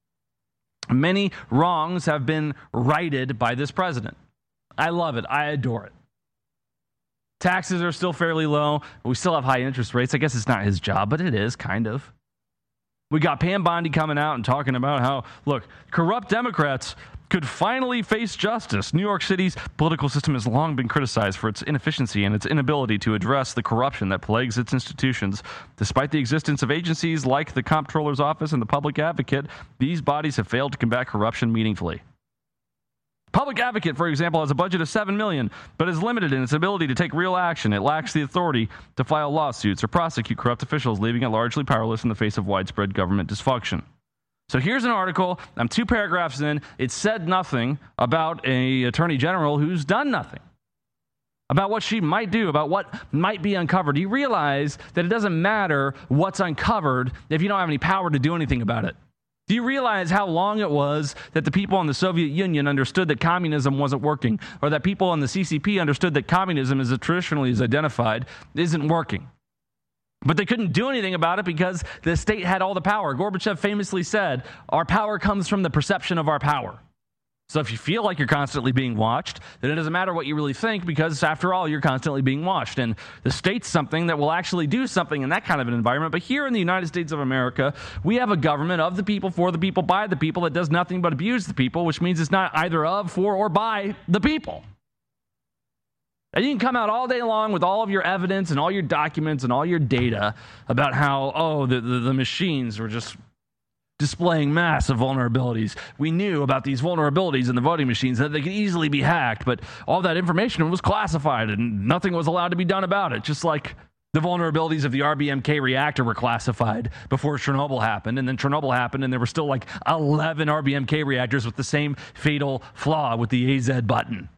Many wrongs have been righted by this president. I love it. I adore it. Taxes are still fairly low. We still have high interest rates. I guess it's not his job, but it is, kind of. We got Pam Bondi coming out and talking about how, look, corrupt Democrats could finally face justice. New York City's political system has long been criticized for its inefficiency and its inability to address the corruption that plagues its institutions. Despite the existence of agencies like the Comptroller's Office and the Public Advocate, these bodies have failed to combat corruption meaningfully. Public Advocate, for example, has a budget of seven million dollars, but is limited in its ability to take real action. It lacks the authority to file lawsuits or prosecute corrupt officials, leaving it largely powerless in the face of widespread government dysfunction. So here's an article. I'm two paragraphs in. It said nothing about an attorney general who's done nothing, about what she might do, about what might be uncovered. You realize that it doesn't matter what's uncovered if you don't have any power to do anything about it. Do you realize how long it was that the people in the Soviet Union understood that communism wasn't working, or that people in the C C P understood that communism, as it traditionally is identified, isn't working? But they couldn't do anything about it because the state had all the power. Gorbachev famously said, our power comes from the perception of our power. So if you feel like you're constantly being watched, then it doesn't matter what you really think, because after all, you're constantly being watched. And the state's something that will actually do something in that kind of an environment. But here in the United States of America, we have a government of the people, for the people, by the people that does nothing but abuse the people, which means it's not either of, for, or by the people. And you can come out all day long with all of your evidence and all your documents and all your data about how, oh, the, the, the machines were just displaying massive vulnerabilities. We knew about these vulnerabilities in the voting machines, that they could easily be hacked, but all that information was classified and nothing was allowed to be done about it. Just like the vulnerabilities of the R B M K reactor were classified before Chernobyl happened, and then Chernobyl happened and there were still like eleven R B M K reactors with the same fatal flaw with the A Z button,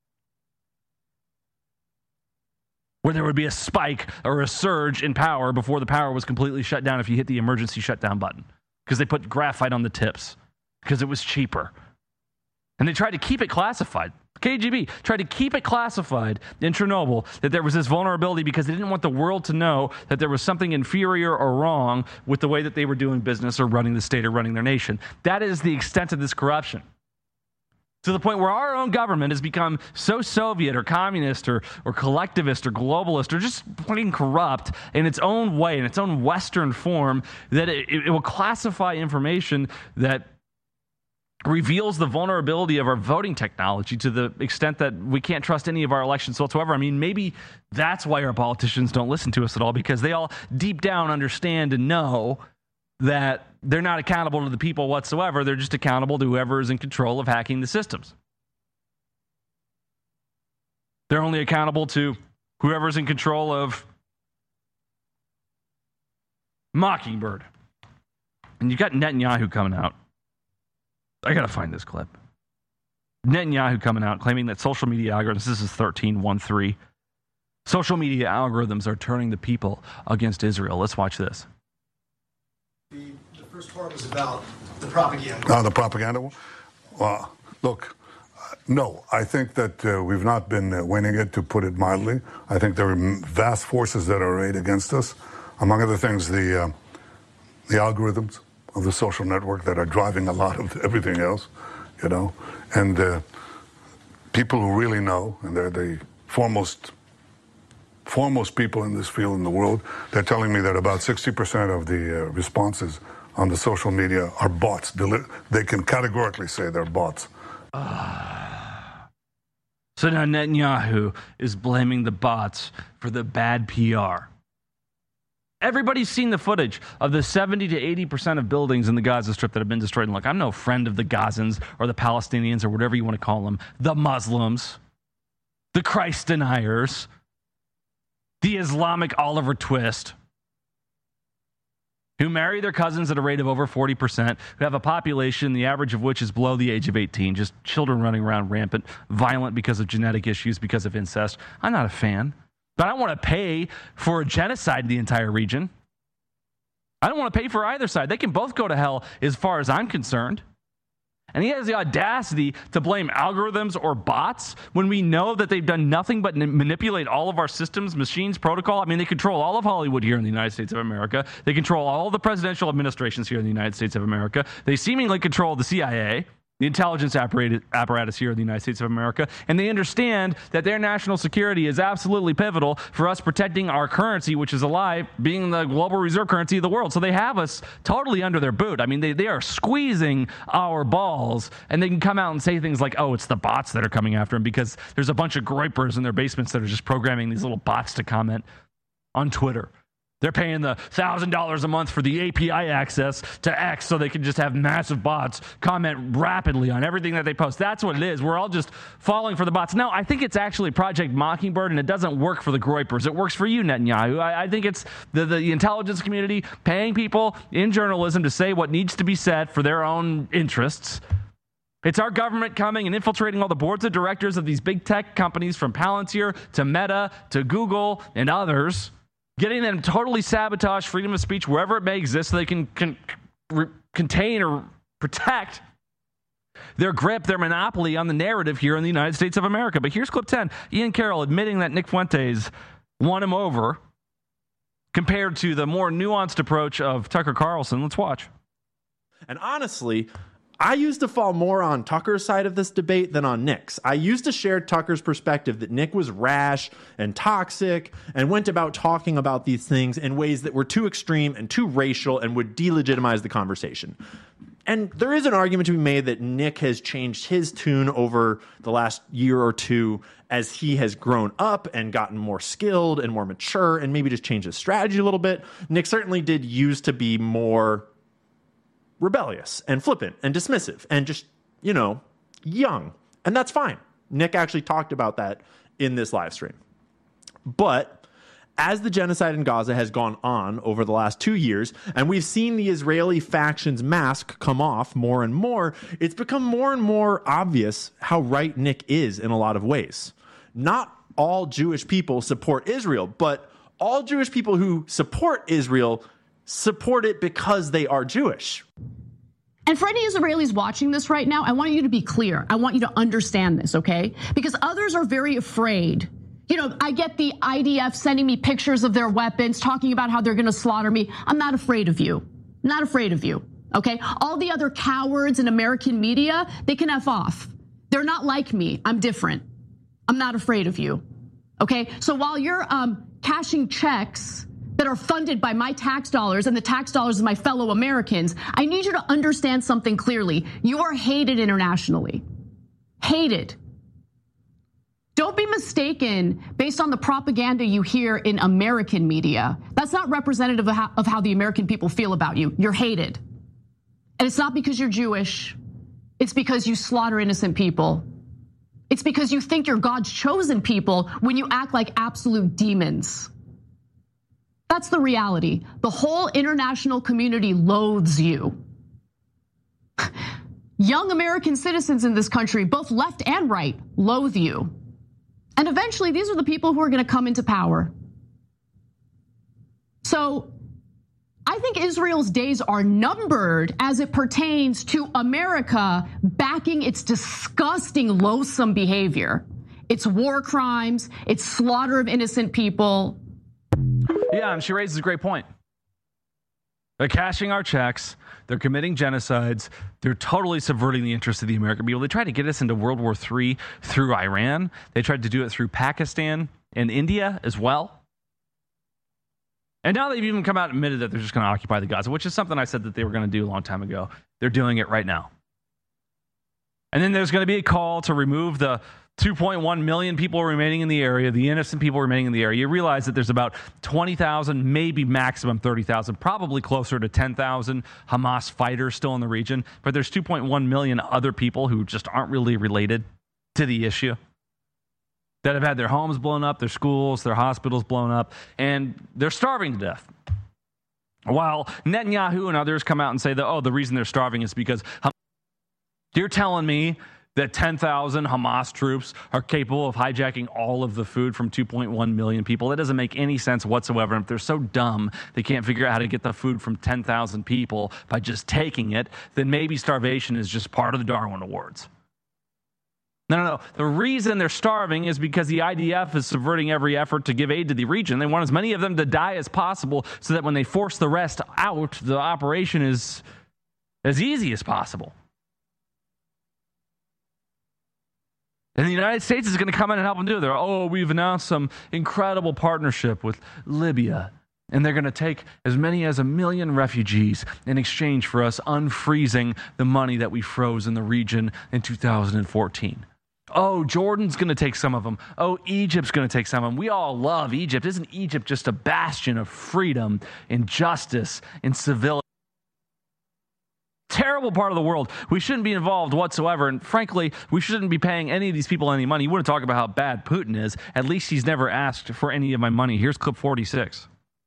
where there would be a spike or a surge in power before the power was completely shut down if you hit the emergency shutdown button, because they put graphite on the tips because it was cheaper. And they tried to keep it classified. K G B tried to keep it classified in Chernobyl, that there was this vulnerability, because they didn't want the world to know that there was something inferior or wrong with the way that they were doing business or running the state or running their nation. That is the extent of this corruption. To the point where our own government has become so Soviet or communist or, or collectivist or globalist or just plain corrupt in its own way, in its own Western form, that it, it will classify information that reveals the vulnerability of our voting technology to the extent that we can't trust any of our elections whatsoever. I mean, maybe that's why our politicians don't listen to us at all, because they all deep down understand and know that they're not accountable to the people whatsoever. They're just accountable to whoever is in control of hacking the systems. They're only accountable to whoever's in control of Mockingbird. And you've got Netanyahu coming out. I got to find this clip. Netanyahu coming out claiming that social media algorithms, this is thirteen one three, social media algorithms are turning the people against Israel. Let's watch this. The, the first part was about the propaganda. Oh, the propaganda? Well, look, uh, no, I think that uh, we've not been uh, winning it, to put it mildly. I think there are vast forces that are arrayed against us. Among other things, the, uh, the algorithms of the social network that are driving a lot of everything else, you know, and uh, people who really know, and they're the foremost foremost people in this field in the world, they're telling me that about sixty percent of the uh, responses on the social media are bots. They can categorically say they're bots. Uh, so now Netanyahu is blaming the bots for the bad P R. Everybody's seen the footage of the seventy to eighty percent of buildings in the Gaza Strip that have been destroyed. And look, I'm no friend of the Gazans or the Palestinians or whatever you want to call them, the Muslims, the Christ deniers, the Islamic Oliver Twist, who marry their cousins at a rate of over forty percent, who have a population, the average of which is below the age of eighteen, just children running around rampant, violent because of genetic issues, because of incest. I'm not a fan. But I don't want to pay for a genocide in the entire region. I don't want to pay for either side. They can both go to hell as far as I'm concerned. And he has the audacity to blame algorithms or bots when we know that they've done nothing but manipulate all of our systems, machines, protocol. I mean, they control all of Hollywood here in the United States of America. They control all the presidential administrations here in the United States of America. They seemingly control the C I A, the intelligence apparatus here in the United States of America, and they understand that their national security is absolutely pivotal for us protecting our currency, which is alive, being the global reserve currency of the world. So they have us totally under their boot. I mean, they, they are squeezing our balls, and they can come out and say things like, oh, it's the bots that are coming after them, because there's a bunch of groypers in their basements that are just programming these little bots to comment on Twitter. They're paying the one thousand dollars a month for the A P I access to X so they can just have massive bots comment rapidly on everything that they post. That's what it is. We're all just falling for the bots. No, I think it's actually Project Mockingbird, and it doesn't work for the groypers. It works for you, Netanyahu. I, I think it's the, the intelligence community paying people in journalism to say what needs to be said for their own interests. It's our government coming and infiltrating all the boards of directors of these big tech companies, from Palantir to Meta to Google and others, getting them to totally sabotage freedom of speech wherever it may exist so they can, can re- contain or protect their grip, their monopoly on the narrative here in the United States of America. But here's clip ten. Ian Carroll admitting that Nick Fuentes won him over compared to the more nuanced approach of Tucker Carlson. Let's watch. And honestly, I used to fall more on Tucker's side of this debate than on Nick's. I used to share Tucker's perspective that Nick was rash and toxic and went about talking about these things in ways that were too extreme and too racial and would delegitimize the conversation. And there is an argument to be made that Nick has changed his tune over the last year or two as he has grown up and gotten more skilled and more mature and maybe just changed his strategy a little bit. Nick certainly did used to be more rebellious and flippant and dismissive and just, you know, young. And that's fine. Nick actually talked about that in this live stream. But as the genocide in Gaza has gone on over the last two years, and we've seen the Israeli faction's mask come off more and more, it's become more and more obvious how right Nick is in a lot of ways. Not all Jewish people support Israel, but all Jewish people who support Israel support it because they are Jewish. And for any Israelis watching this right now, I want you to be clear. I want you to understand this, okay? Because others are very afraid. You know, I get the I D F sending me pictures of their weapons, talking about how they're going to slaughter me. I'm not afraid of you. I'm not afraid of you, okay? All the other cowards in American media, they can F off. They're not like me. I'm different. I'm not afraid of you, okay? So while you're um, cashing checks that are funded by my tax dollars and the tax dollars of my fellow Americans, I need you to understand something clearly. You are hated internationally. Hated. Don't be mistaken based on the propaganda you hear in American media. That's not representative of how, of how the American people feel about you. You're hated. And it's not because you're Jewish. It's because you slaughter innocent people. It's because you think you're God's chosen people when you act like absolute demons. That's the reality. The whole international community loathes you. Young American citizens in this country, both left and right, loathe you. And eventually, these are the people who are going to come into power. So I think Israel's days are numbered as it pertains to America backing its disgusting, loathsome behavior. It's war crimes, it's slaughter of innocent people. Yeah, and she raises a great point. They're cashing our checks. They're committing genocides. They're totally subverting the interests of the American people. They tried to get us into World War Three through Iran. They tried to do it through Pakistan and India as well. And now they've even come out and admitted that they're just going to occupy the Gaza, which is something I said that they were going to do a long time ago. They're doing it right now. And then there's going to be a call to remove the two point one million people remaining in the area, the innocent people remaining in the area. You realize that there's about twenty thousand, maybe maximum thirty thousand, probably closer to ten thousand Hamas fighters still in the region. But there's two point one million other people who just aren't really related to the issue, that have had their homes blown up, their schools, their hospitals blown up, and they're starving to death. While Netanyahu and others come out and say that, oh, the reason they're starving is because Hamas. You're telling me that ten thousand Hamas troops are capable of hijacking all of the food from two point one million people? That doesn't make any sense whatsoever. And if they're so dumb they can't figure out how to get the food from ten thousand people by just taking it, then maybe starvation is just part of the Darwin Awards. No, no, no. The reason they're starving is because the I D F is subverting every effort to give aid to the region. They want as many of them to die as possible so that when they force the rest out, the operation is as easy as possible. And the United States is going to come in and help them do it. They're, oh, we've announced some incredible partnership with Libya, and they're going to take as many as a million refugees in exchange for us unfreezing the money that we froze in the region in two thousand fourteen. Oh, Jordan's going to take some of them. Oh, Egypt's going to take some of them. We all love Egypt. Isn't Egypt just a bastion of freedom and justice and civility? Terrible part of the world. We shouldn't be involved whatsoever. And frankly, we shouldn't be paying any of these people any money. You want to talk about how bad Putin is. At least he's never asked for any of my money. Here's clip forty-six.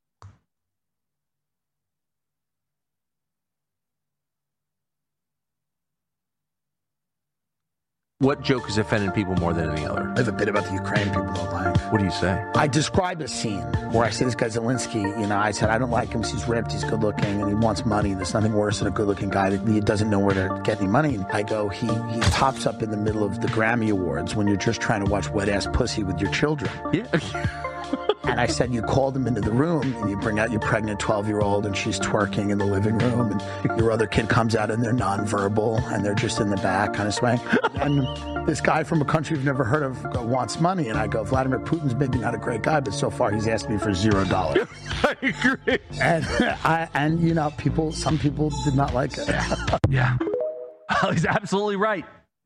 What joke has offended people more than any other? I have a bit about the Ukraine people don't like. What do you say? I described a scene where I say this guy Zelensky, you know, I said, I don't like him. He's ripped, he's good looking, and he wants money. There's nothing worse than a good looking guy that doesn't know where to get any money. And I go, he, he pops up in the middle of the Grammy Awards when you're just trying to watch wet ass pussy with your children. Yeah. And I said, you call them into the room and you bring out your pregnant twelve-year-old and she's twerking in the living room and your other kid comes out and they're nonverbal and they're just in the back kind of swaying. And this guy from a country you've never heard of wants money. And I go, Vladimir Putin's maybe not a great guy, but so far he's asked me for zero dollars. I agree. And, I, and, you know, people, some people did not like it. Yeah. He's absolutely right.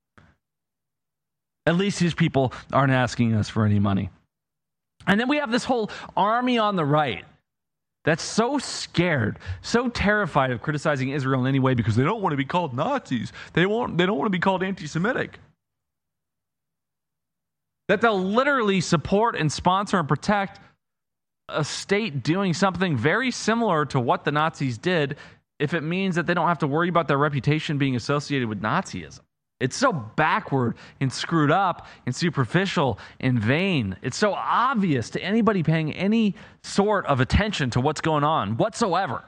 At least these people aren't asking us for any money. And then we have this whole army on the right that's so scared, so terrified of criticizing Israel in any way because they don't want to be called Nazis. They won't, they don't want to be called anti-Semitic. That they'll literally support and sponsor and protect a state doing something very similar to what the Nazis did if it means that they don't have to worry about their reputation being associated with Nazism. It's so backward and screwed up and superficial and vain. It's so obvious to anybody paying any sort of attention to what's going on whatsoever.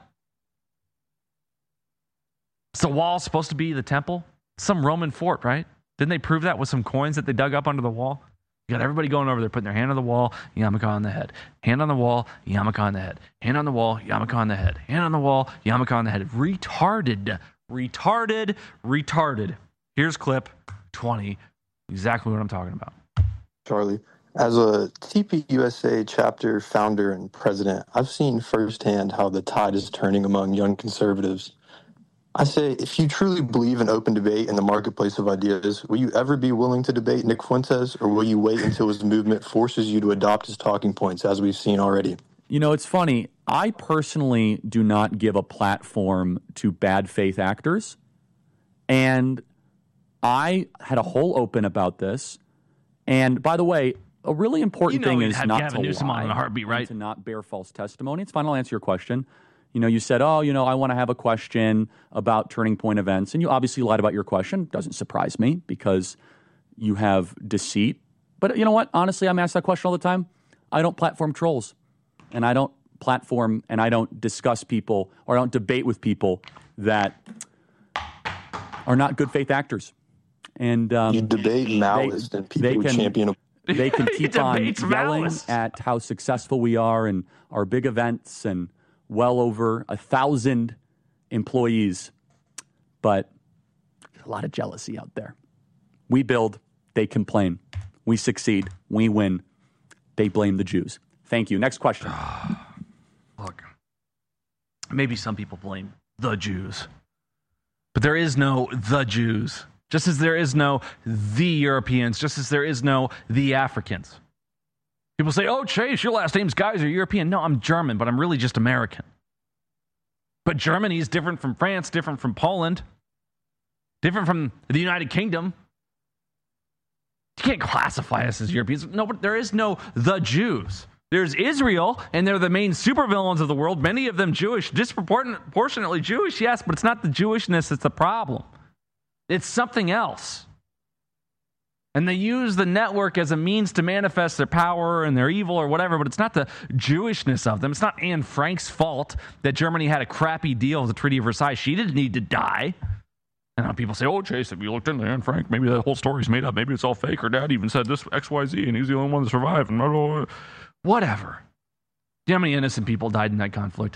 Is the wall supposed to be the temple? Some Roman fort, right? Didn't they prove that with some coins that they dug up under the wall? You got everybody going over there, putting their hand on the wall, yarmulke on the head. Hand on the wall, yarmulke on the head. Hand on the wall, yarmulke on the head. Hand on the wall, yarmulke on the head. Retarded. Retarded. Retarded. Here's clip twenty. Exactly what I'm talking about. Charlie, as a T P U S A chapter founder and president, I've seen firsthand how the tide is turning among young conservatives. I say, if you truly believe in open debate in the marketplace of ideas, will you ever be willing to debate Nick Fuentes, or will you wait until his movement forces you to adopt his talking points, as we've seen already? You know, it's funny. I personally do not give a platform to bad faith actors. And I had a whole open about this. And by the way, a really important you know thing you'd is have not Gavin to Newsom lie on in a heartbeat, right? and to not bear false testimony. It's fine. I'll answer your question. You know, you said, oh, you know, I want to have a question about Turning Point events. And you obviously lied about your question. Doesn't surprise me because you have deceit. But you know what? Honestly, I'm asked that question all the time. I don't platform trolls. And I don't platform and I don't discuss people or I don't debate with people that are not good faith actors. And um, you debate Maoists and people who can, champion them. They can keep on yelling Maoists. at how successful we are and our big events and well over a thousand employees. But there's a lot of jealousy out there. We build, they complain. We succeed, we win. They blame the Jews. Thank you. Next question. Look, maybe some people blame the Jews, but there is no the Jews. Just as there is no the Europeans, just as there is no the Africans. People say, oh, Chase, your last name's Geyser, European. No, I'm German, but I'm really just American. But Germany is different from France, different from Poland, different from the United Kingdom. You can't classify us as Europeans. No, but there is no the Jews. There's Israel, and they're the main supervillains of the world, many of them Jewish, disproportionately Jewish, yes, but it's not the Jewishness that's the problem. It's something else. And they use the network as a means to manifest their power and their evil or whatever, but it's not the Jewishness of them. It's not Anne Frank's fault that Germany had a crappy deal with the Treaty of Versailles. She didn't need to die. And now people say, oh, Chase, if you looked into Anne Frank, maybe the whole story's made up. Maybe it's all fake. Her dad even said this X Y Z, and he's the only one that survived. And blah, blah, blah. Whatever. Do you know how many innocent people died in that conflict?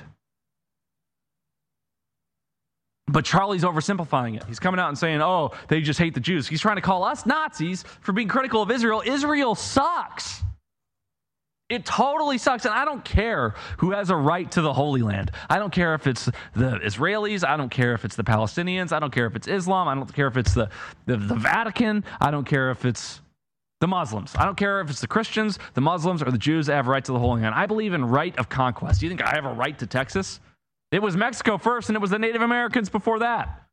But Charlie's oversimplifying it. He's coming out and saying, oh, they just hate the Jews. He's trying to call us Nazis for being critical of Israel. Israel sucks. It totally sucks. And I don't care who has a right to the Holy Land. I don't care if it's the Israelis. I don't care if it's the Palestinians. I don't care if it's Islam. I don't care if it's the, the, the Vatican. I don't care if it's the Muslims. I don't care if it's the Christians, the Muslims, or the Jews that have a right to the Holy Land. I believe in right of conquest. Do you think I have a right to Texas? It was Mexico first, and it was the Native Americans before that.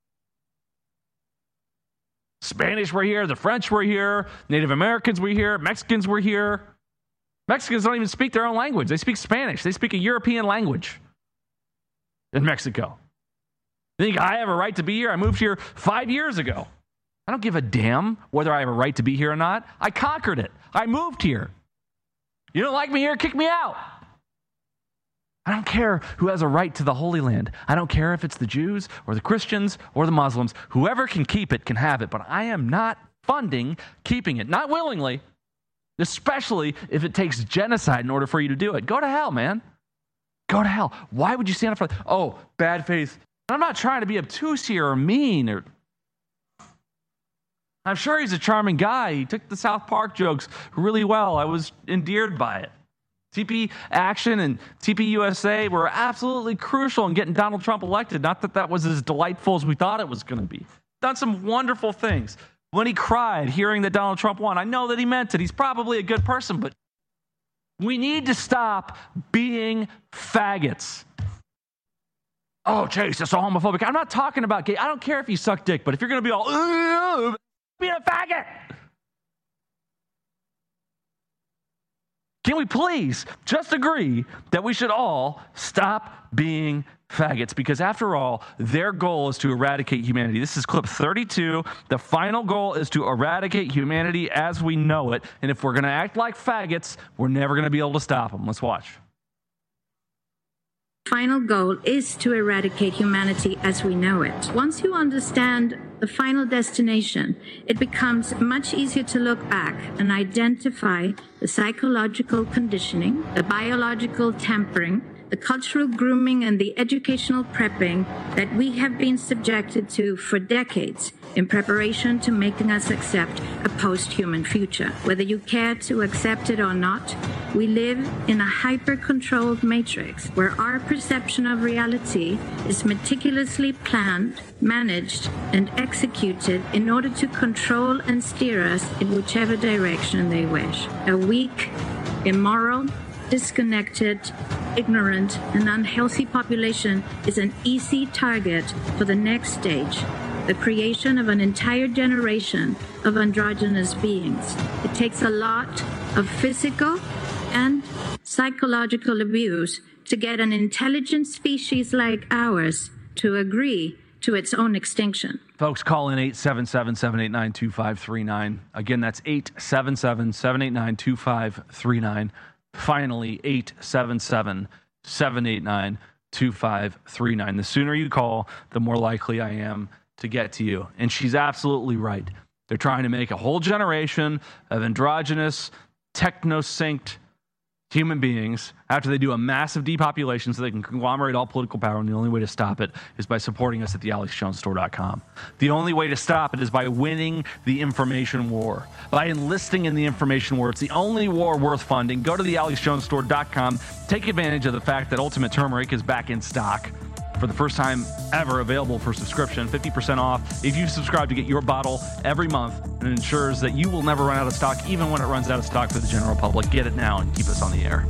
Spanish were here, the French were here, Native Americans were here, Mexicans were here. Mexicans don't even speak their own language. They speak Spanish. They speak a European language in Mexico. You think I have a right to be here? I moved here five years ago. I don't give a damn whether I have a right to be here or not. I conquered it. I moved here. You don't like me here? Kick me out. I don't care who has a right to the Holy Land. I don't care if it's the Jews or the Christians or the Muslims. Whoever can keep it can have it, but I am not funding keeping it. Not willingly. especially if it takes genocide in order for you to do it. Go to hell, man. Go to hell. Why would you stand up for that? Oh, bad faith. I'm not trying to be obtuse here or mean. Or I'm sure he's a charming guy. He took the South Park jokes really well. I was endeared by it. T P Action and T P U S A were absolutely crucial in getting Donald Trump elected. Not that that was as delightful as we thought it was going to be. Done some wonderful things. When he cried hearing that Donald Trump won, I know that he meant it. He's probably a good person, but we need to stop being faggots. Oh, Chase, that's so homophobic. I'm not talking about gay. I don't care if you suck dick, but if you're going to be all, be a faggot. Can we please just agree that we should all stop being faggots? Because after all, their goal is to eradicate humanity. This is clip thirty-two. The final goal is to eradicate humanity as we know it. And if we're going to act like faggots, we're never going to be able to stop them. Let's watch. Final goal is to eradicate humanity as we know it. Once you understand the final destination, it becomes much easier to look back and identify the psychological conditioning, the biological tampering, the cultural grooming, and the educational prepping that we have been subjected to for decades in preparation to making us accept a post-human future. Whether you care to accept it or not, we live in a hyper-controlled matrix where our perception of reality is meticulously planned, managed, and executed in order to control and steer us in whichever direction they wish. A weak, immoral, disconnected, ignorant, and unhealthy population is an easy target for the next stage, the creation of an entire generation of androgynous beings. It takes a lot of physical and psychological abuse to get an intelligent species like ours to agree to its own extinction. Folks, call in eight seven seven, seven eight nine, two five three nine. Again, that's eight seven seven, seven eight nine, two five three nine. Finally, eight seven seven, seven eight nine, two five three nine. The sooner you call, the more likely I am to get to you. And she's absolutely right. They're trying to make a whole generation of androgynous, techno-synced human beings after they do a massive depopulation so they can conglomerate all political power, and the only way to stop it is by supporting us at the alex jones store dot com. The only way to stop it is by winning the information war, by enlisting in the information war. It's the only war worth funding. Go to the alex jones store dot com. Take advantage of the fact that Ultimate Turmeric is back in stock for the first time ever, available for subscription, fifty percent off if you subscribe to get your bottle every month, and it ensures that you will never run out of stock even when it runs out of stock for the general public. Get it now and keep us on the air.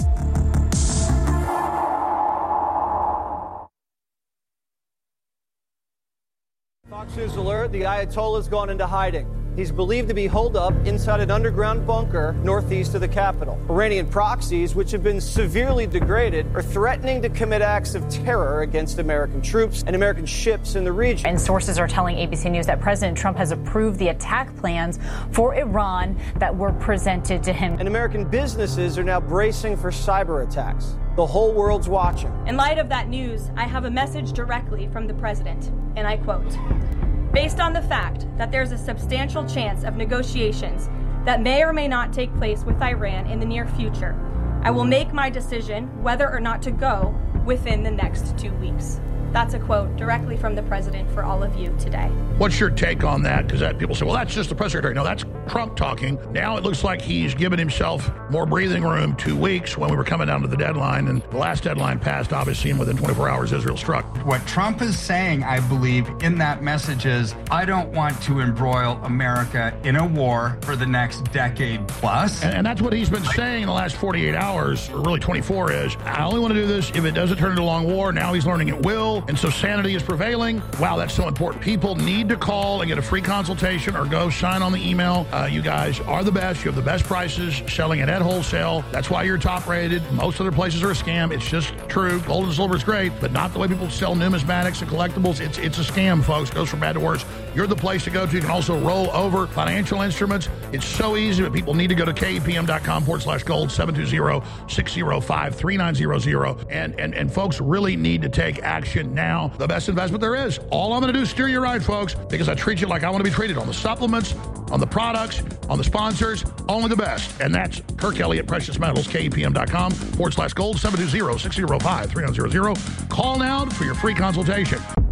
Fox News alert, the Ayatollah's gone into hiding. He's believed to be holed up inside an underground bunker northeast of the capital. Iranian proxies, which have been severely degraded, are threatening to commit acts of terror against American troops and American ships in the region. And sources are telling A B C News that President Trump has approved the attack plans for Iran that were presented to him. And American businesses are now bracing for cyber attacks. The whole world's watching. In light of that news, I have a message directly from the president, and I quote, "Based on the fact that there's a substantial chance of negotiations that may or may not take place with Iran in the near future, I will make my decision whether or not to go within the next two weeks." That's a quote directly from the president for all of you today. What's your take on that? Because that people say, well, that's just the press secretary. No, that's Trump talking. Now it looks like he's given himself more breathing room. Two weeks when we were coming down to the deadline, and the last deadline passed, obviously, and within twenty-four hours, Israel struck. What Trump is saying, I believe, in that message is, I don't want to embroil America in a war for the next decade plus. And, and that's what he's been saying in the last forty-eight hours, or really twenty-four, is, I only want to do this if it doesn't turn into a long war. Now he's learning it will. And so sanity is prevailing. Wow, that's so important. People need to call and get a free consultation or go sign on the email. Uh, you guys are the best. You have the best prices, selling it at wholesale. That's why you're top rated. Most other places are a scam. It's just true. Gold and silver is great, but not the way people sell numismatics and collectibles. It's it's a scam, folks. Goes from bad to worse. You're the place to go to. You can also roll over financial instruments. It's so easy, but people need to go to kepm.com forward slash gold, seven two zero, six zero five, three nine zero zero. And, and, and folks really need to take action now. The best investment there is. All I'm going to do is steer you right, folks, because I treat you like I want to be treated on the supplements, on the products, on the sponsors, only the best. And that's Kirk Elliott, Precious Metals, K E P M dot com forward slash gold, seven two zero, six zero five, three zero zero zero. Call now for your free consultation.